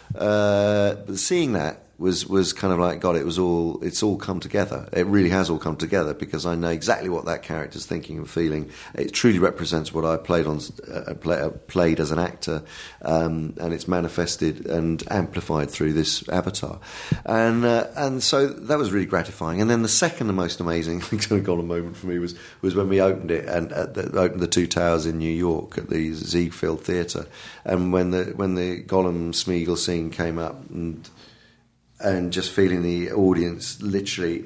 Uh, but seeing that was was kind of like, God, it was all it's all come together. It really has all come together, because I know exactly what that character's thinking and feeling. It truly represents what I played on uh, play, uh, played as an actor, um, and it's manifested and amplified through this avatar. And uh, and so that was really gratifying. And then the second and most amazing kind of golden moment for me was was when we opened it and at the, opened the Two Towers in New York at the Ziegfeld Theatre, and when the when the Gollum Smeagol scene came up, and and just feeling the audience literally,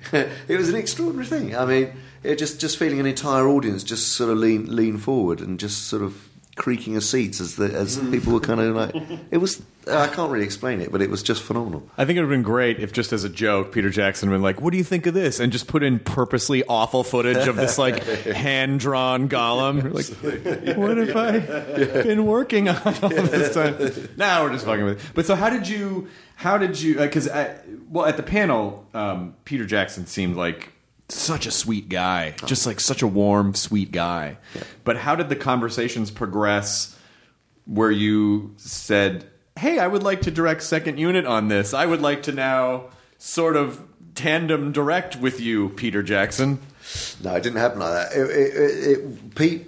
it was an extraordinary thing. I mean, it just just feeling an entire audience just sort of lean lean forward and just sort of creaking of seats as the as people were kind of like, it was, I can't really explain it, but it was just phenomenal. I think it would have been great if, just as a joke, Peter Jackson would been like, what do you think of this? And just put in purposely awful footage of this like hand-drawn Gollum. Like, what have I been working on all this time? Now we're just fucking with it. But so how did you, how did you, because, uh, well, at the panel, um, Peter Jackson seemed like such a sweet guy, just like such a warm, sweet guy. Yeah. But how did the conversations progress where you said, hey, I would like to direct second unit on this. I would like to now sort of tandem direct with you, Peter Jackson. No, it didn't happen like that. It, it, it, Pete,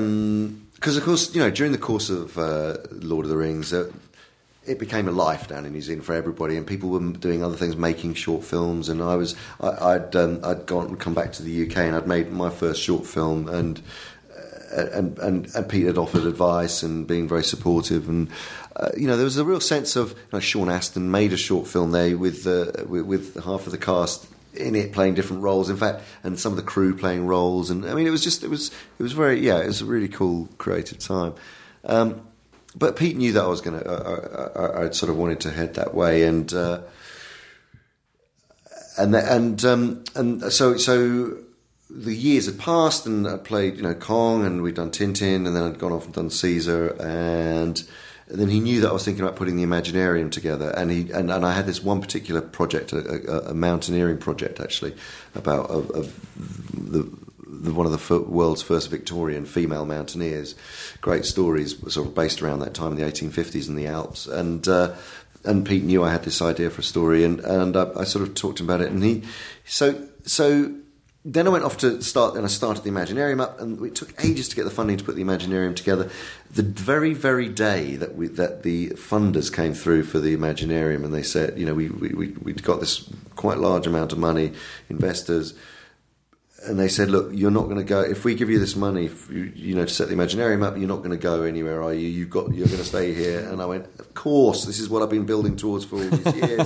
um, because of course, you know, during the course of uh, Lord of the Rings, uh, it became a life down in New Zealand for everybody, and people were doing other things, making short films. And I was, I, I'd, um, I'd gone, come back to the U K, and I'd made my first short film, and uh, and, and and Pete had offered advice and being very supportive, and uh, you know, there was a real sense of, you know, Sean Astin made a short film there with, uh, with with half of the cast in it playing different roles, in fact, and some of the crew playing roles, and I mean, it was just, it was, it was very, yeah, it was a really cool creative time. Um, But Pete knew that I was going to. I, I, I sort of wanted to head that way, and uh, and and um, and so so the years had passed, and I played, you know, Kong, and we'd done Tintin, and then I'd gone off and done Caesar, and then he knew that I was thinking about putting the Imaginarium together, and he and, and I had this one particular project, a, a, a mountaineering project actually, about of, of the. The, one of the f- world's first Victorian female mountaineers. Great stories, sort of based around that time in the eighteen fifties in the Alps. And uh, and Pete knew I had this idea for a story, and and I, I sort of talked to him about it. And he, so so then I went off to start, and I started the Imaginarium up, and it took ages to get the funding to put the Imaginarium together. The very very day that we that the funders came through for the Imaginarium, and they said, you know, we we we'd got this quite large amount of money, investors. And they said, look, you're not going to go, if we give you this money, you, you know, to set the Imaginarium up, you're not going to go anywhere, are you? You've got, you're going to stay here. And I went, of course, this is what I've been building towards for all these years.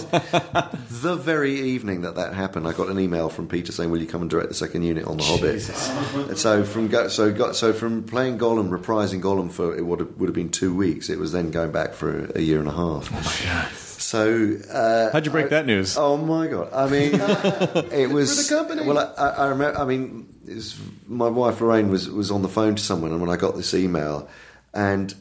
The very evening that that happened, I got an email from Peter saying, will you come and direct the second unit on The Hobbit? And so from so got so from playing Gollum, reprising Gollum for it would have, would have been two weeks, it was then going back for a year and a half. Oh my God. So uh, how'd you break I, that news? Oh my God! I mean, it was. For the company. Well, I, I remember. I mean, it was, my wife Lorraine was was on the phone to someone, and when I got this email, and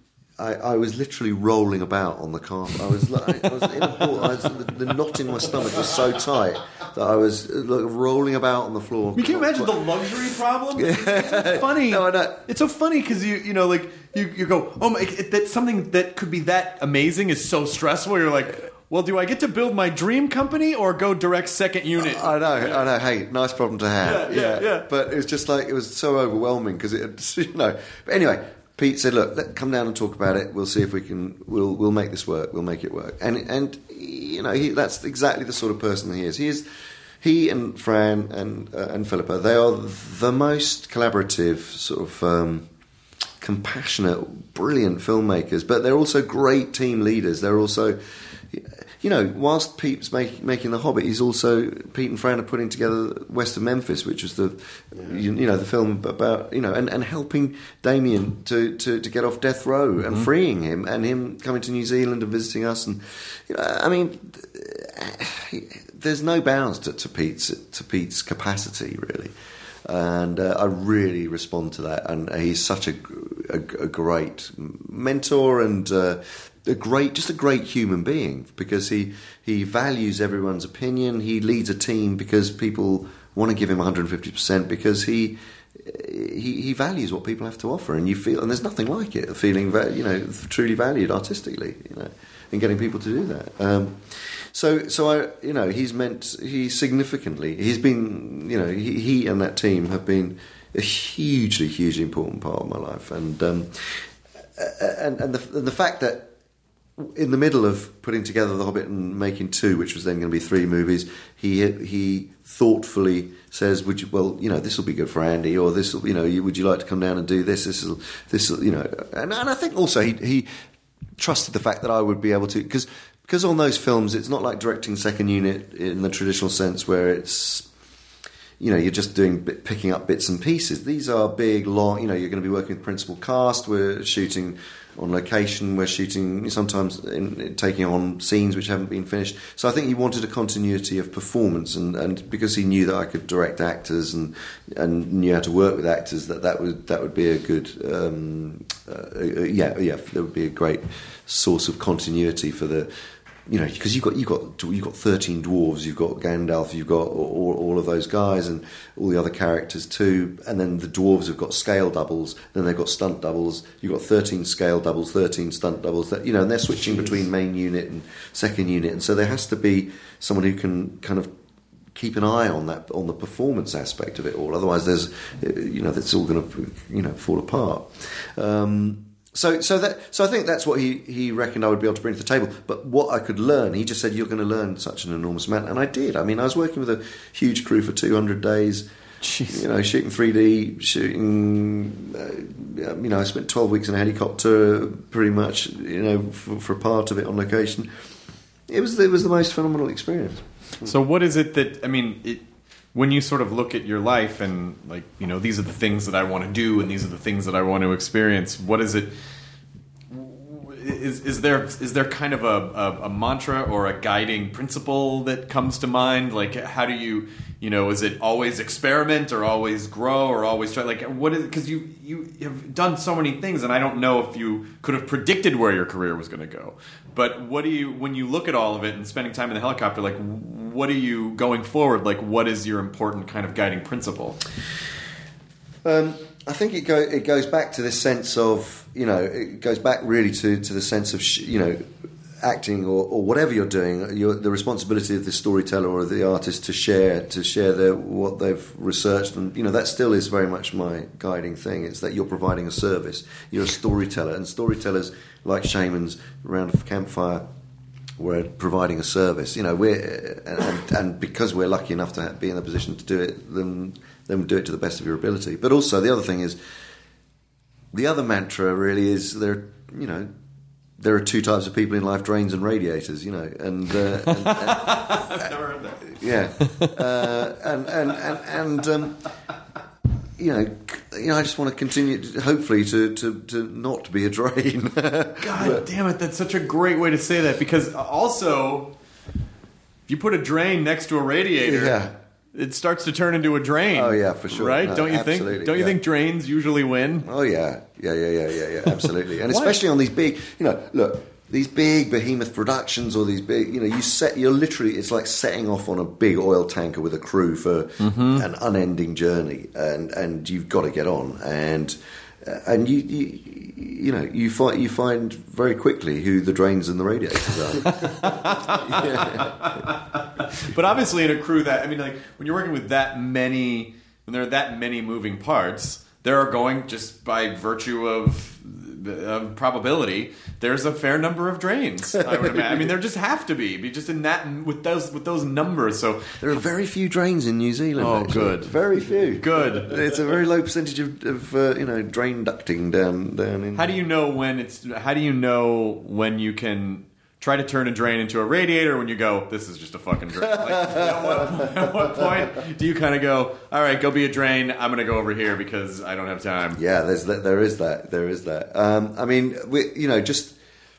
I, I was literally rolling about on the carpet. I was like, I was in a ball. I was, the, the knot in my stomach was so tight that I was like, rolling about on the floor. You can imagine the luxury problem. It's so funny. No, I know. It's so funny because you you know like you, you go, oh my, it, that something that could be that amazing is so stressful. You're like, well, do I get to build my dream company or go direct second unit? I know, I know. Hey, nice problem to have. Yeah, yeah, yeah. But it was just like, it was so overwhelming because it, you know. But anyway, Pete said, look, let, come down and talk about it. We'll see if we can, we'll we'll make this work. We'll make it work. And, and you know, he, that's exactly the sort of person he is. He is, he and Fran and uh, and Philippa, they are the most collaborative, sort of um, compassionate, brilliant filmmakers, but they're also great team leaders. They're also... you know, whilst Pete's make, making The Hobbit, he's also Pete and Fran are putting together West of Memphis, which was the you, you know the film about you know and, and helping Damien to, to, to get off death row and mm-hmm. freeing him, and him coming to New Zealand and visiting us, and you know, I mean, there's no bounds to, to Pete's to Pete's capacity really. And uh, I really respond to that, and he's such a, a, a great mentor and uh, a great, just a great human being, because he he values everyone's opinion. He leads a team because people want to give him one hundred fifty percent, because he he he values what people have to offer, and you feel, and there's nothing like it, feeling you know truly valued artistically, you know, and getting people to do that. Um, So, so I, you know, he's meant he significantly. He's been, you know, he, he and that team have been a hugely, hugely important part of my life, and um, and and the and the fact that in the middle of putting together The Hobbit and making two, which was then going to be three movies, he he thoughtfully says, "Would you? Well, you know, this will be good for Andy, or this will, you know, would you like to come down and do this? This will, this will, you know." And, and I think also he he trusted the fact that I would be able to, because. Because on those films, it's not like directing second unit in the traditional sense, where it's, you know, you're just doing picking up bits and pieces. These are big, long. You know, you're going to be working with principal cast. We're shooting on location. We're shooting sometimes in, taking on scenes which haven't been finished. So I think he wanted a continuity of performance, and, and because he knew that I could direct actors and and knew how to work with actors, that that would that would be a good, um, uh, yeah, yeah, there would be a great source of continuity for the. You know, because you've got you've got you've got thirteen dwarves, you've got Gandalf, you've got all, all of those guys, and all the other characters too. And then the dwarves have got scale doubles, then they've got stunt doubles. You've got thirteen scale doubles, thirteen stunt doubles. That you know, and they're switching Jeez. between main unit and second unit, and so there has to be someone who can kind of keep an eye on that, on the performance aspect of it all. Otherwise, there's you know, that's all going to you know fall apart. Um, So, so that, so I think that's what he, he reckoned I would be able to bring to the table. But what I could learn, he just said, "You're going to learn such an enormous amount," and I did. I mean, I was working with a huge crew for two hundred days. Jeez. You know, shooting three D, shooting. Uh, you know, I spent twelve weeks in a helicopter, pretty much. You know, for, for a part of it on location. It was it was the most phenomenal experience. So, what is it that I mean? It, when you sort of look at your life and, like, you know, these are the things that I want to do and these are the things that I want to experience, what is it, is, is there is there kind of a, a, a mantra or a guiding principle that comes to mind? Like, how do you, you know, is it always experiment or always grow or always try? Like, what is, because you, you have done so many things, and I don't know if you could have predicted where your career was going to go. But what do you, when you look at all of it and spending time in the helicopter, like, what are you going forward? Like, what is your important kind of guiding principle? Um, I think it, go, it goes back to this sense of, you know, it goes back really to, to the sense of, sh- you know, acting or, or whatever you're doing, you're, the responsibility of the storyteller or the artist to share to share their, what they've researched, and you know that still is very much my guiding thing. It's that you're providing a service. You're a storyteller, and storytellers, like shamans around a campfire, we're providing a service. You know, we're and, and because we're lucky enough to be in a position to do it, then then do it to the best of your ability. But also the other thing is, the other mantra really is there. You know. There are two types of people in life: drains and radiators. You know, and, uh, and, and I've never heard that. Yeah, uh, and and and, and um, you know, you know, I just want to continue, to, hopefully, to, to, to not be a drain. God but, damn it! That's such a great way to say that, because also, if you put a drain next to a radiator, yeah. it starts to turn into a drain. Oh yeah, for sure. Right? No, don't you absolutely, think? Don't you yeah. think drains usually win? Oh yeah, yeah, yeah, yeah, yeah, yeah. Absolutely, and especially on these big, you know, look, these big behemoth productions or these big, you know, you set, you're literally, it's like setting off on a big oil tanker with a crew for mm-hmm. an unending journey, and and you've got to get on, and uh, and you, you you know you find you find very quickly who the drains and the radiators are. Yeah. But obviously, in a crew that, I mean, like when you're working with that many, when there are that many moving parts, there are going, just by virtue of, of probability, there's a fair number of drains. I would imagine. I mean, there just have to be, be just in that with those with those numbers. So there are very few drains in New Zealand. Oh, actually. good, very few. Good. It's a very low percentage of, of uh, you know, drain ducting down down in. How do you know when it's? How do you know when you can try to turn a drain into a radiator when you go, this is just a fucking drain? Like, at, what, at what point do you kind of go, all right, go be a drain, I'm going to go over here because I don't have time? Yeah, there's that, there is that. There is that. Um, I mean, we, you know, just...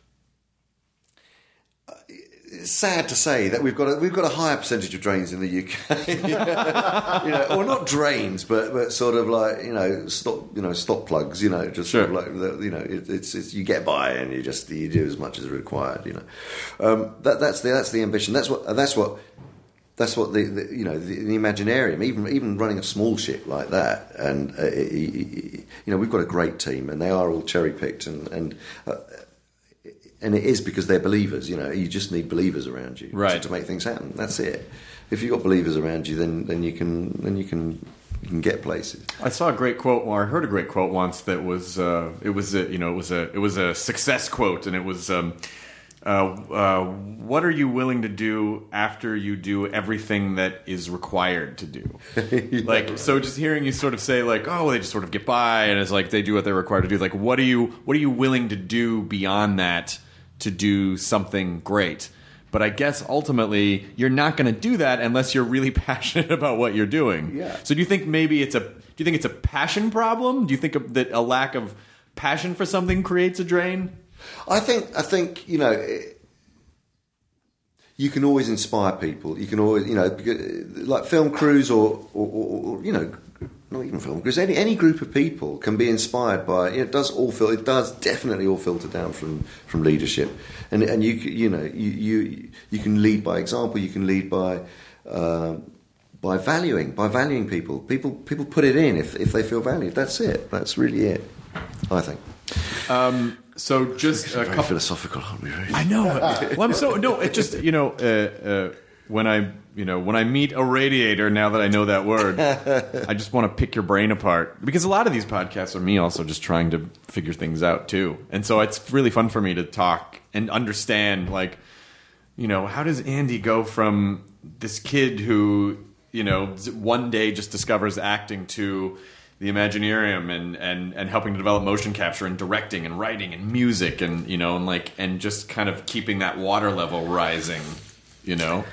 It's sad to say that we've got a, we've got a higher percentage of drains in the U K, you know, or not drains, but, but sort of like you know stop you know stop plugs, you know, just sure. sort of like the, you know it, it's, it's you get by and you just you do as much as required, you know. Um, that that's the that's the ambition. That's what that's what that's what the, the you know the, the Imaginarium, even even running a small ship like that, and uh, you know we've got a great team, and they are all cherry picked and and. Uh, And it is because they're believers, you know. You just need believers around you right. to, to make things happen. That's it. If you've got believers around you, then, then you can then you can you can get places. I saw a great quote, or I heard a great quote once that was uh, it was a, you know it was a it was a success quote, and it was um, uh, uh, what are you willing to do after you do everything that is required to do? yeah, like right. So, just hearing you sort of say like, oh, they just sort of get by, and it's like they do what they're required to do. Like, what are you what are you willing to do beyond that? To do something great. But I guess ultimately you're not going to do that unless you're really passionate about what you're doing. Yeah. So do you think maybe it's a do you think it's a passion problem? Do you think that a lack of passion for something creates a drain? I think I think you know it, you can always inspire people. You can always you know like film crews or, or, or you know not even film crews. Any any group of people can be inspired by. You know, it does all fil- It does definitely all filter down from, from leadership, and and you you know you you you can lead by example. You can lead by uh, by valuing by valuing people. People people put it in if if they feel valued. That's it. That's really it. I think. Um, so just It's a very couple. philosophical, aren't we? Really? I know. Well, I'm so no. It just you know uh, uh, when I. You know, when I meet a radiator, now that I know that word, I just want to pick your brain apart. Because a lot of these podcasts are me also just trying to figure things out, too. And so it's really fun for me to talk and understand, like, you know, how does Andy go from this kid who, you know, one day just discovers acting to the Imaginarium and, and, and helping to develop motion capture and directing and writing and music and, you know, and like, and just kind of keeping that water level rising, you know?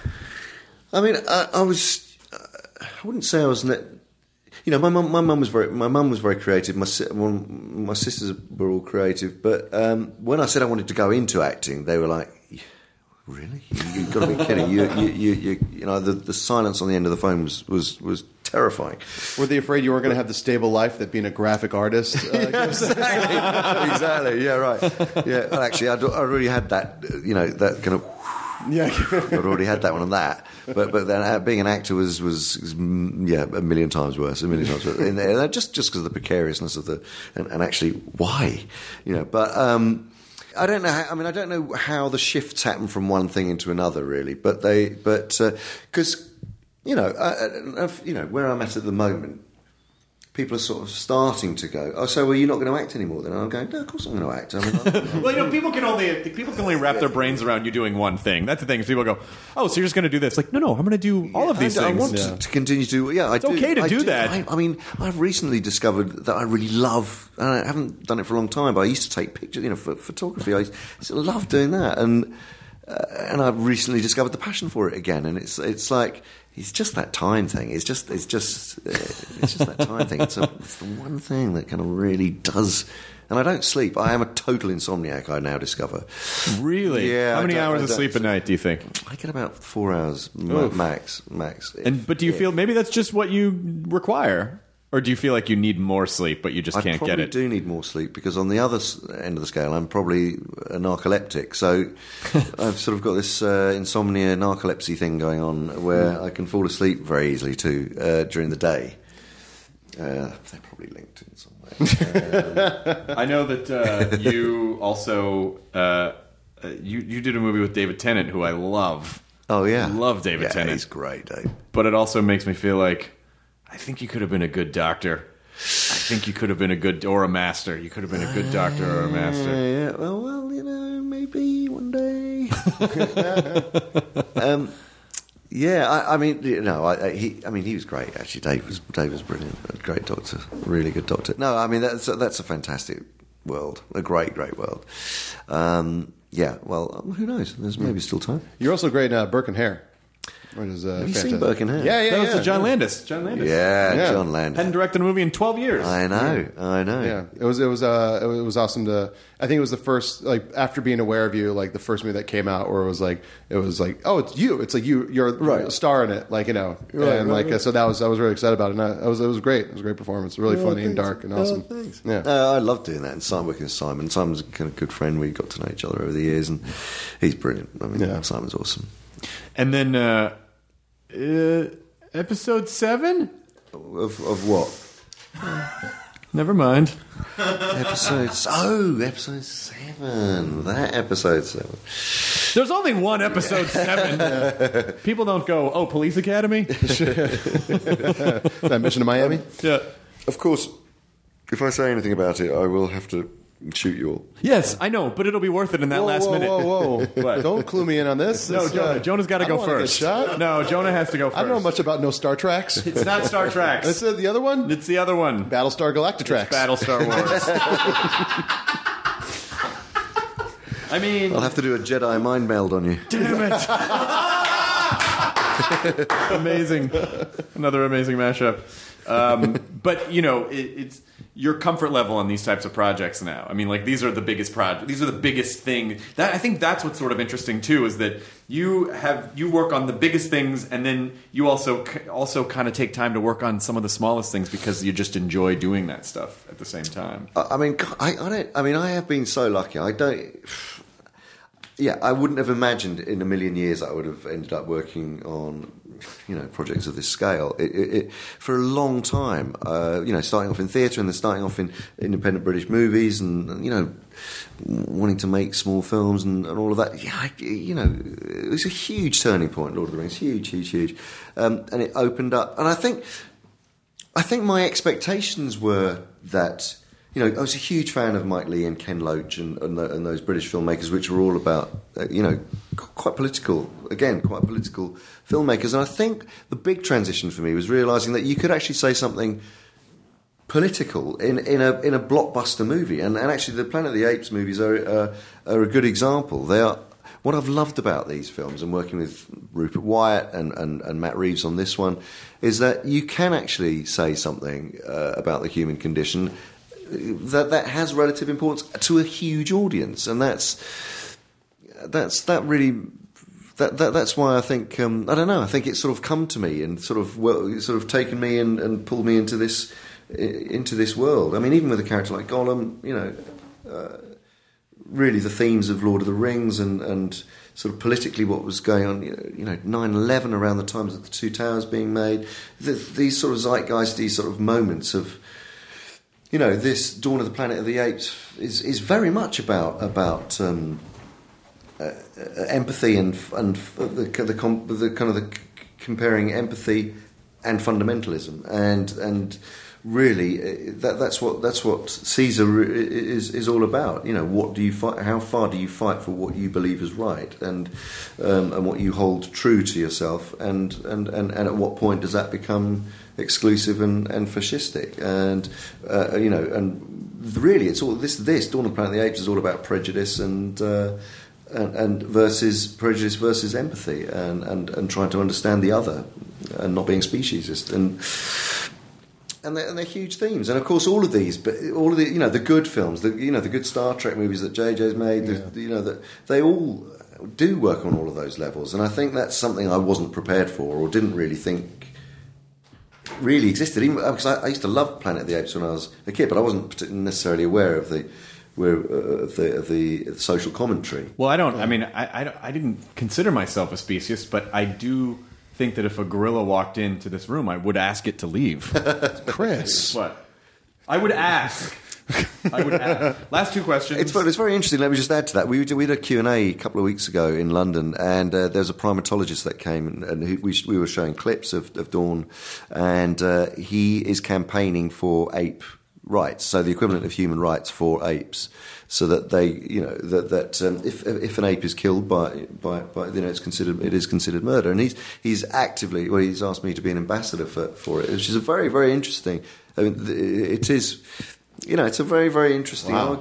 I mean, I, I was. I wouldn't say I was. Ne- you know, my mum. My mum was very. My mum was very creative. My si- well, my sisters were all creative. But um, when I said I wanted to go into acting, they were like, "Really? You, you've got to be kidding!" You, you, you, you, you know, the, the silence on the end of the phone was was, was terrifying. Were they afraid you weren't going to have the stable life that being a graphic artist? Uh, yeah, exactly. exactly. Yeah. Right. Yeah. Well, actually, I'd, I already had that. You know, that kind of. Yeah, I'd already had that one on that, but but then uh, being an actor was, was was yeah a million times worse, a million times worse. And, uh, just just because of the precariousness of the and, and actually why, you know. But um, I don't know. How, I mean, I don't know how the shifts happen from one thing into another, really. But they, but because uh, you know, uh, you know where I'm at at the moment. People are sort of starting to go, oh, so well, you're not going to act anymore then? And I'm going, no, of course I'm going to act. I mean, I'm, well, you know, people can only people can only wrap their brains around you doing one thing. That's the thing. Is people go, oh, so you're just going to do this? Like, no, no, I'm going to do all of these I, things. I want yeah. to, to continue to do. Yeah, it's I do, okay to I do, do that. I, I mean, I've recently discovered that I really love. And I haven't done it for a long time, but I used to take pictures. You know, for photography. I used to love doing that, and uh, and I've recently discovered the passion for it again. And it's it's like. It's just that time thing. It's just, it's just, uh, it's just that time thing. It's, a, it's the one thing that kind of really does. And I don't sleep. I am a total insomniac. I now discover. Really? Yeah. How many I hours I of sleep a night do you think? I get about four hours ma- max. Max. And but do you if, feel maybe that's just what you require? Or do you feel like you need more sleep, but you just I can't get it? I probably do need more sleep because on the other end of the scale, I'm probably a narcoleptic. So I've sort of got this uh, insomnia narcolepsy thing going on where mm. I can fall asleep very easily too uh, during the day. Uh, they're probably linked in some way. um, I know that uh, you also uh, you you did a movie with David Tennant, who I love. Oh yeah, I love David yeah, Tennant. He's great, Dave. But it also makes me feel like. I think you could have been a good doctor. I think you could have been a good or a master. You could have been a good doctor or a master. Uh, yeah, well, well, you know, maybe one day. um, yeah, I, I mean, you know, I, he, I mean, he was great. Actually, Dave was Dave was brilliant. A great doctor, really good doctor. No, I mean, that's that's a fantastic world, a great, great world. Um, yeah, well, who knows? There's maybe still time. You're also great in uh, Burke and Hare. Which is, uh, Have you fantastic. seen Burke and Hare? Yeah, yeah, That was yeah, the John yeah. Landis. John Landis. Yeah, Yeah. John Landis. Hadn't directed a movie in twelve years. I know, I know. Yeah, it was it was uh it was awesome to. I think it was the first, like, after being aware of you, like the first movie that came out where it was like it was like, oh, it's you. It's like you. You're Right. a star in it, like, you know. Right, and right, like right. so that was I was really excited about it. And I, it was it was great. It was a great performance. Really funny and dark and awesome. Oh, thanks. Yeah. Uh, I love doing that. And Simon, working with Simon. Simon's a kind of good friend. We got to know each other over the years, and he's brilliant. I mean, Yeah. Simon's awesome. And then uh, uh, episode seven? Of, of what? Never mind. Episodes. Oh, episode seven. That episode seven. There's only one episode seven. People don't go, oh, Police Academy? That Mission to Miami. Yeah. Of course, if I say anything about it, I will have to shoot you all. Yes, I know, but it'll be worth it in that Whoa, last whoa, minute. whoa, whoa! What? Don't clue me in on this. No, It's, Jonah. uh, Jonah's got to I go don't wanna first. get shot. No, Jonah has to go first. I don't know much about No Star Treks. It's not Star Trek. It's uh, the other one. It's the other one. Battlestar Galactica. Battlestar Wars. I mean, I'll have to do a Jedi mind meld on you. damn it. Amazing. Another amazing mashup. Um, but, you know, it, it's your comfort level on these types of projects now. I mean, like, these are the biggest projects. These are the biggest thing. That I think that's what's sort of interesting, too, is that you have you work on the biggest things, and then you also also kind of take time to work on some of the smallest things because you just enjoy doing that stuff at the same time. I, I mean, I, I don't. I mean, I have been so lucky. I don't. Yeah, I wouldn't have imagined in a million years I would have ended up working on, you know, projects of this scale. It, it, it, for a long time, uh, you know, starting off in theatre and then starting off in independent British movies, and you know, wanting to make small films and, and all of that. Yeah, I, you know, it was a huge turning point. Lord of the Rings, huge, huge, huge, um, and it opened up. And I think, I think my expectations were that. You know, I was a huge fan of Mike Leigh and Ken Loach and, and, the, and those British filmmakers, which were all about, uh, you know, quite political, again, quite political filmmakers. And I think the big transition for me was realising that you could actually say something political in, in a in a blockbuster movie. And, and actually, the Planet of the Apes movies are uh, are a good example. They are. What I've loved about these films and working with Rupert Wyatt and, and, and Matt Reeves on this one is that you can actually say something uh, about the human condition that that has relative importance to a huge audience, and that's that's that really that, that that's why I think um, I don't know I think it's sort of come to me and sort of well, sort of taken me and, and pulled me into this into this world. I mean, even with a character like Gollum, you know, uh, really the themes of Lord of the Rings and and sort of politically what was going on, you know, nine eleven around the times of the Two Towers being made, the, these sort of zeitgeist, these sort of moments of. You know, this Dawn of the Planet of the Apes is, is very much about about um, uh, uh, empathy and and the the, com- the kind of the c- comparing empathy and fundamentalism, and and really uh, that that's what that's what Caesar is is all about. You know, what do you fight? How far do you fight for what you believe is right, and um, and what you hold true to yourself, and and, and, and at what point does that become exclusive and, and fascistic, and uh, you know, and really, it's all this. This Dawn of the Planet of the Apes is all about prejudice and uh, and, and versus prejudice versus empathy, and, and, and trying to understand the other, and not being speciesist, and and they're, and they're huge themes. And of course, all of these, but all of the you know the good films, the you know the good Star Trek movies that J J's made, the, Yeah. you know that they all do work on all of those levels, and I think that's something I wasn't prepared for or didn't really think. Really existed, even because I, I used to love Planet of the Apes when I was a kid, but I wasn't particularly necessarily aware of the, aware of the of the social commentary. Well, I don't. I mean, I, I, I didn't consider myself a speciesist, but I do think that if a gorilla walked into this room, I would ask it to leave. Chris. What? I would ask. I would ask. Last two questions. It's, it's very interesting. Let me just add to that. We did, we did a Q and A a couple of weeks ago in London, and uh, there was a primatologist that came, and, and who, we, we were showing clips of, of Dawn, and uh, he is campaigning for ape rights, so the equivalent of human rights for apes, so that they, you know, that that um, if if an ape is killed by, by by you know, it's considered it is considered murder, and he's he's actively well, he's asked me to be an ambassador for for it, which is a very very interesting. I mean, it is. You know, it's a very, very interesting Wow. argument.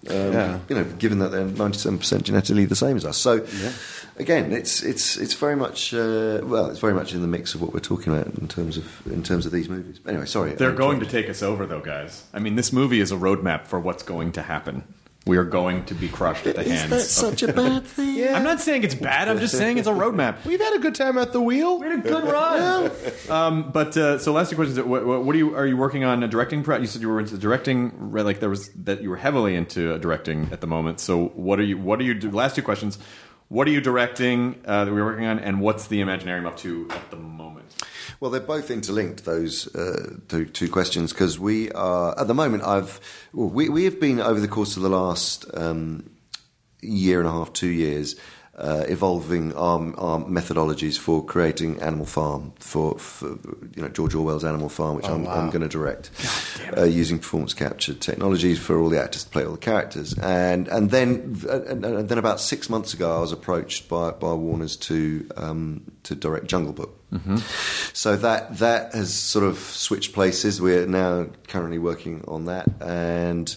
Um, Yeah. You know, given that they're ninety-seven percent genetically the same as us. So, again, it's it's it's very much uh, well, it's very much in the mix of what we're talking about in terms of in terms of these movies. Anyway, sorry, They're I'm going to trying- take us over, though, guys. I mean, this movie is a roadmap for what's going to happen. We are going to be crushed at the Is hands. that of- such a bad thing? Yeah. I'm not saying it's bad. I'm just saying it's a roadmap. We've had a good time at the wheel. We had a good run. um, but uh, so, last two questions. What, what, what are you? Are you working on a directing? Pro- you said you were into directing. right, Like there was that you were heavily into directing at the moment. So, what are you? What are you? Do- last two questions. What are you directing uh, that we're working on, and what's the Imaginarium up to at the moment? Well, they're both interlinked, those uh, two, two questions, because we are, at the moment, I've, well, we, we have been, over the course of the last um, year and a half, two years, uh, evolving our, our methodologies for creating Animal Farm, for, for you know George Orwell's Animal Farm, which Oh, I'm, wow. I'm going to direct, uh, using performance capture technologies for all the actors to play all the characters. And and then and, and then about six months ago, I was approached by, by Warner's to um, to direct Jungle Book. Mm-hmm. So that that has sort of switched places. We're now currently working on that, and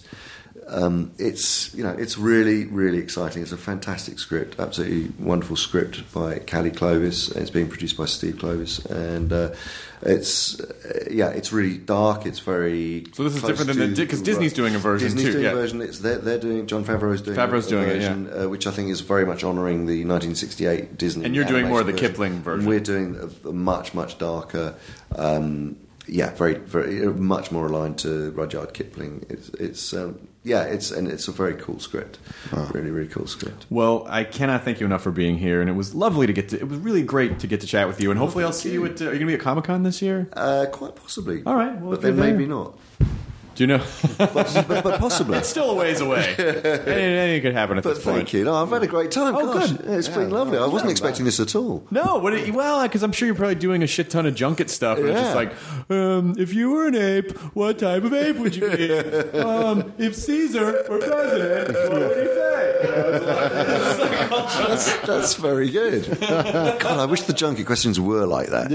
um, it's you know it's really really exciting. It's a fantastic script, absolutely wonderful script by Callie Clovis. It's being produced by Steve Clovis, and uh, it's uh, yeah, it's really dark. It's very So this is close different than the- to- 'cause Disney's doing a version Disney's too, doing yeah. a version. It's they're, they're doing. John Favreau's doing Favreau's a, doing it, version, uh, which I think is very much honouring the nineteen sixty-eight Disney. And you're doing more of the animation Kipling version. And we're doing a, a much much darker. Um, yeah, very very much more aligned to Rudyard Kipling. It's, it's um, yeah, it's and it's a very cool script. Really really cool script. Well, I cannot thank you enough for being here, and it was lovely to get to. It was really great to get to chat with you, and hopefully I'll see you at. Uh, are you going to be at Comic Con this year? Uh, quite possibly. All right, well, but if then you're there- maybe not. Do you know? But, but, but possibly. It's still a ways away. Anything, anything could happen at But this point. thank you. No, I've had a great time. Oh, Gosh, good. yeah, it's been lovely. I wasn't expecting this at all. No, what? It, well, because I'm sure you're probably doing a shit ton of junket stuff, and it's just Yeah. like, um, if you were an ape, what type of ape would you be? um, if Caesar were president, what would he say? You know, it's like- it's like all junket. That's, that's very good. God, I wish the junket questions were like that.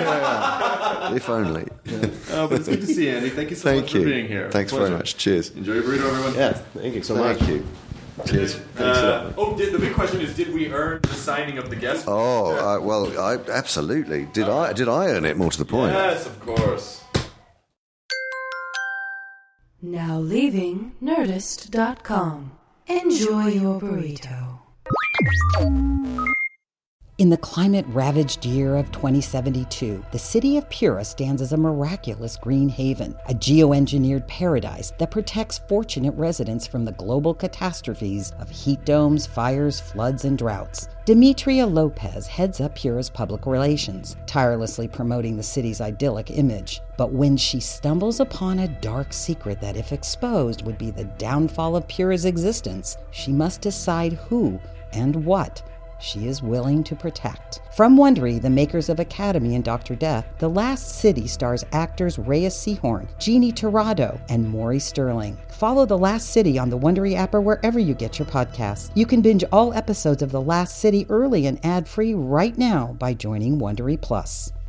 Yeah. If only. Oh, but it's good to see you, Andy. Thank you so Thank much you. for being here. Thanks Pleasure. very much. Cheers. Enjoy your burrito, everyone. Yeah. Thank you so Thank much. you. Cheers. Uh, oh, did, the big question is, did we earn the signing of the guest? Oh, uh, well, I, absolutely. Did I? Did I earn it? More to the point. Yes, of course. Now leaving Nerdist dot com. Enjoy your burrito. In the climate-ravaged year of twenty seventy-two, the city of Pura stands as a miraculous green haven, a geoengineered paradise that protects fortunate residents from the global catastrophes of heat domes, fires, floods, and droughts. Demetria Lopez heads up Pura's public relations, tirelessly promoting the city's idyllic image. But when she stumbles upon a dark secret that, if exposed, would be the downfall of Pura's existence, she must decide who and what she is willing to protect. From Wondery, the makers of Academy and Doctor Death, The Last City stars actors Reyes Sehorn, Jeannie Torrado, and Maury Sterling. Follow The Last City on the Wondery app or wherever you get your podcasts. You can binge all episodes of The Last City early and ad-free right now by joining Wondery Plus.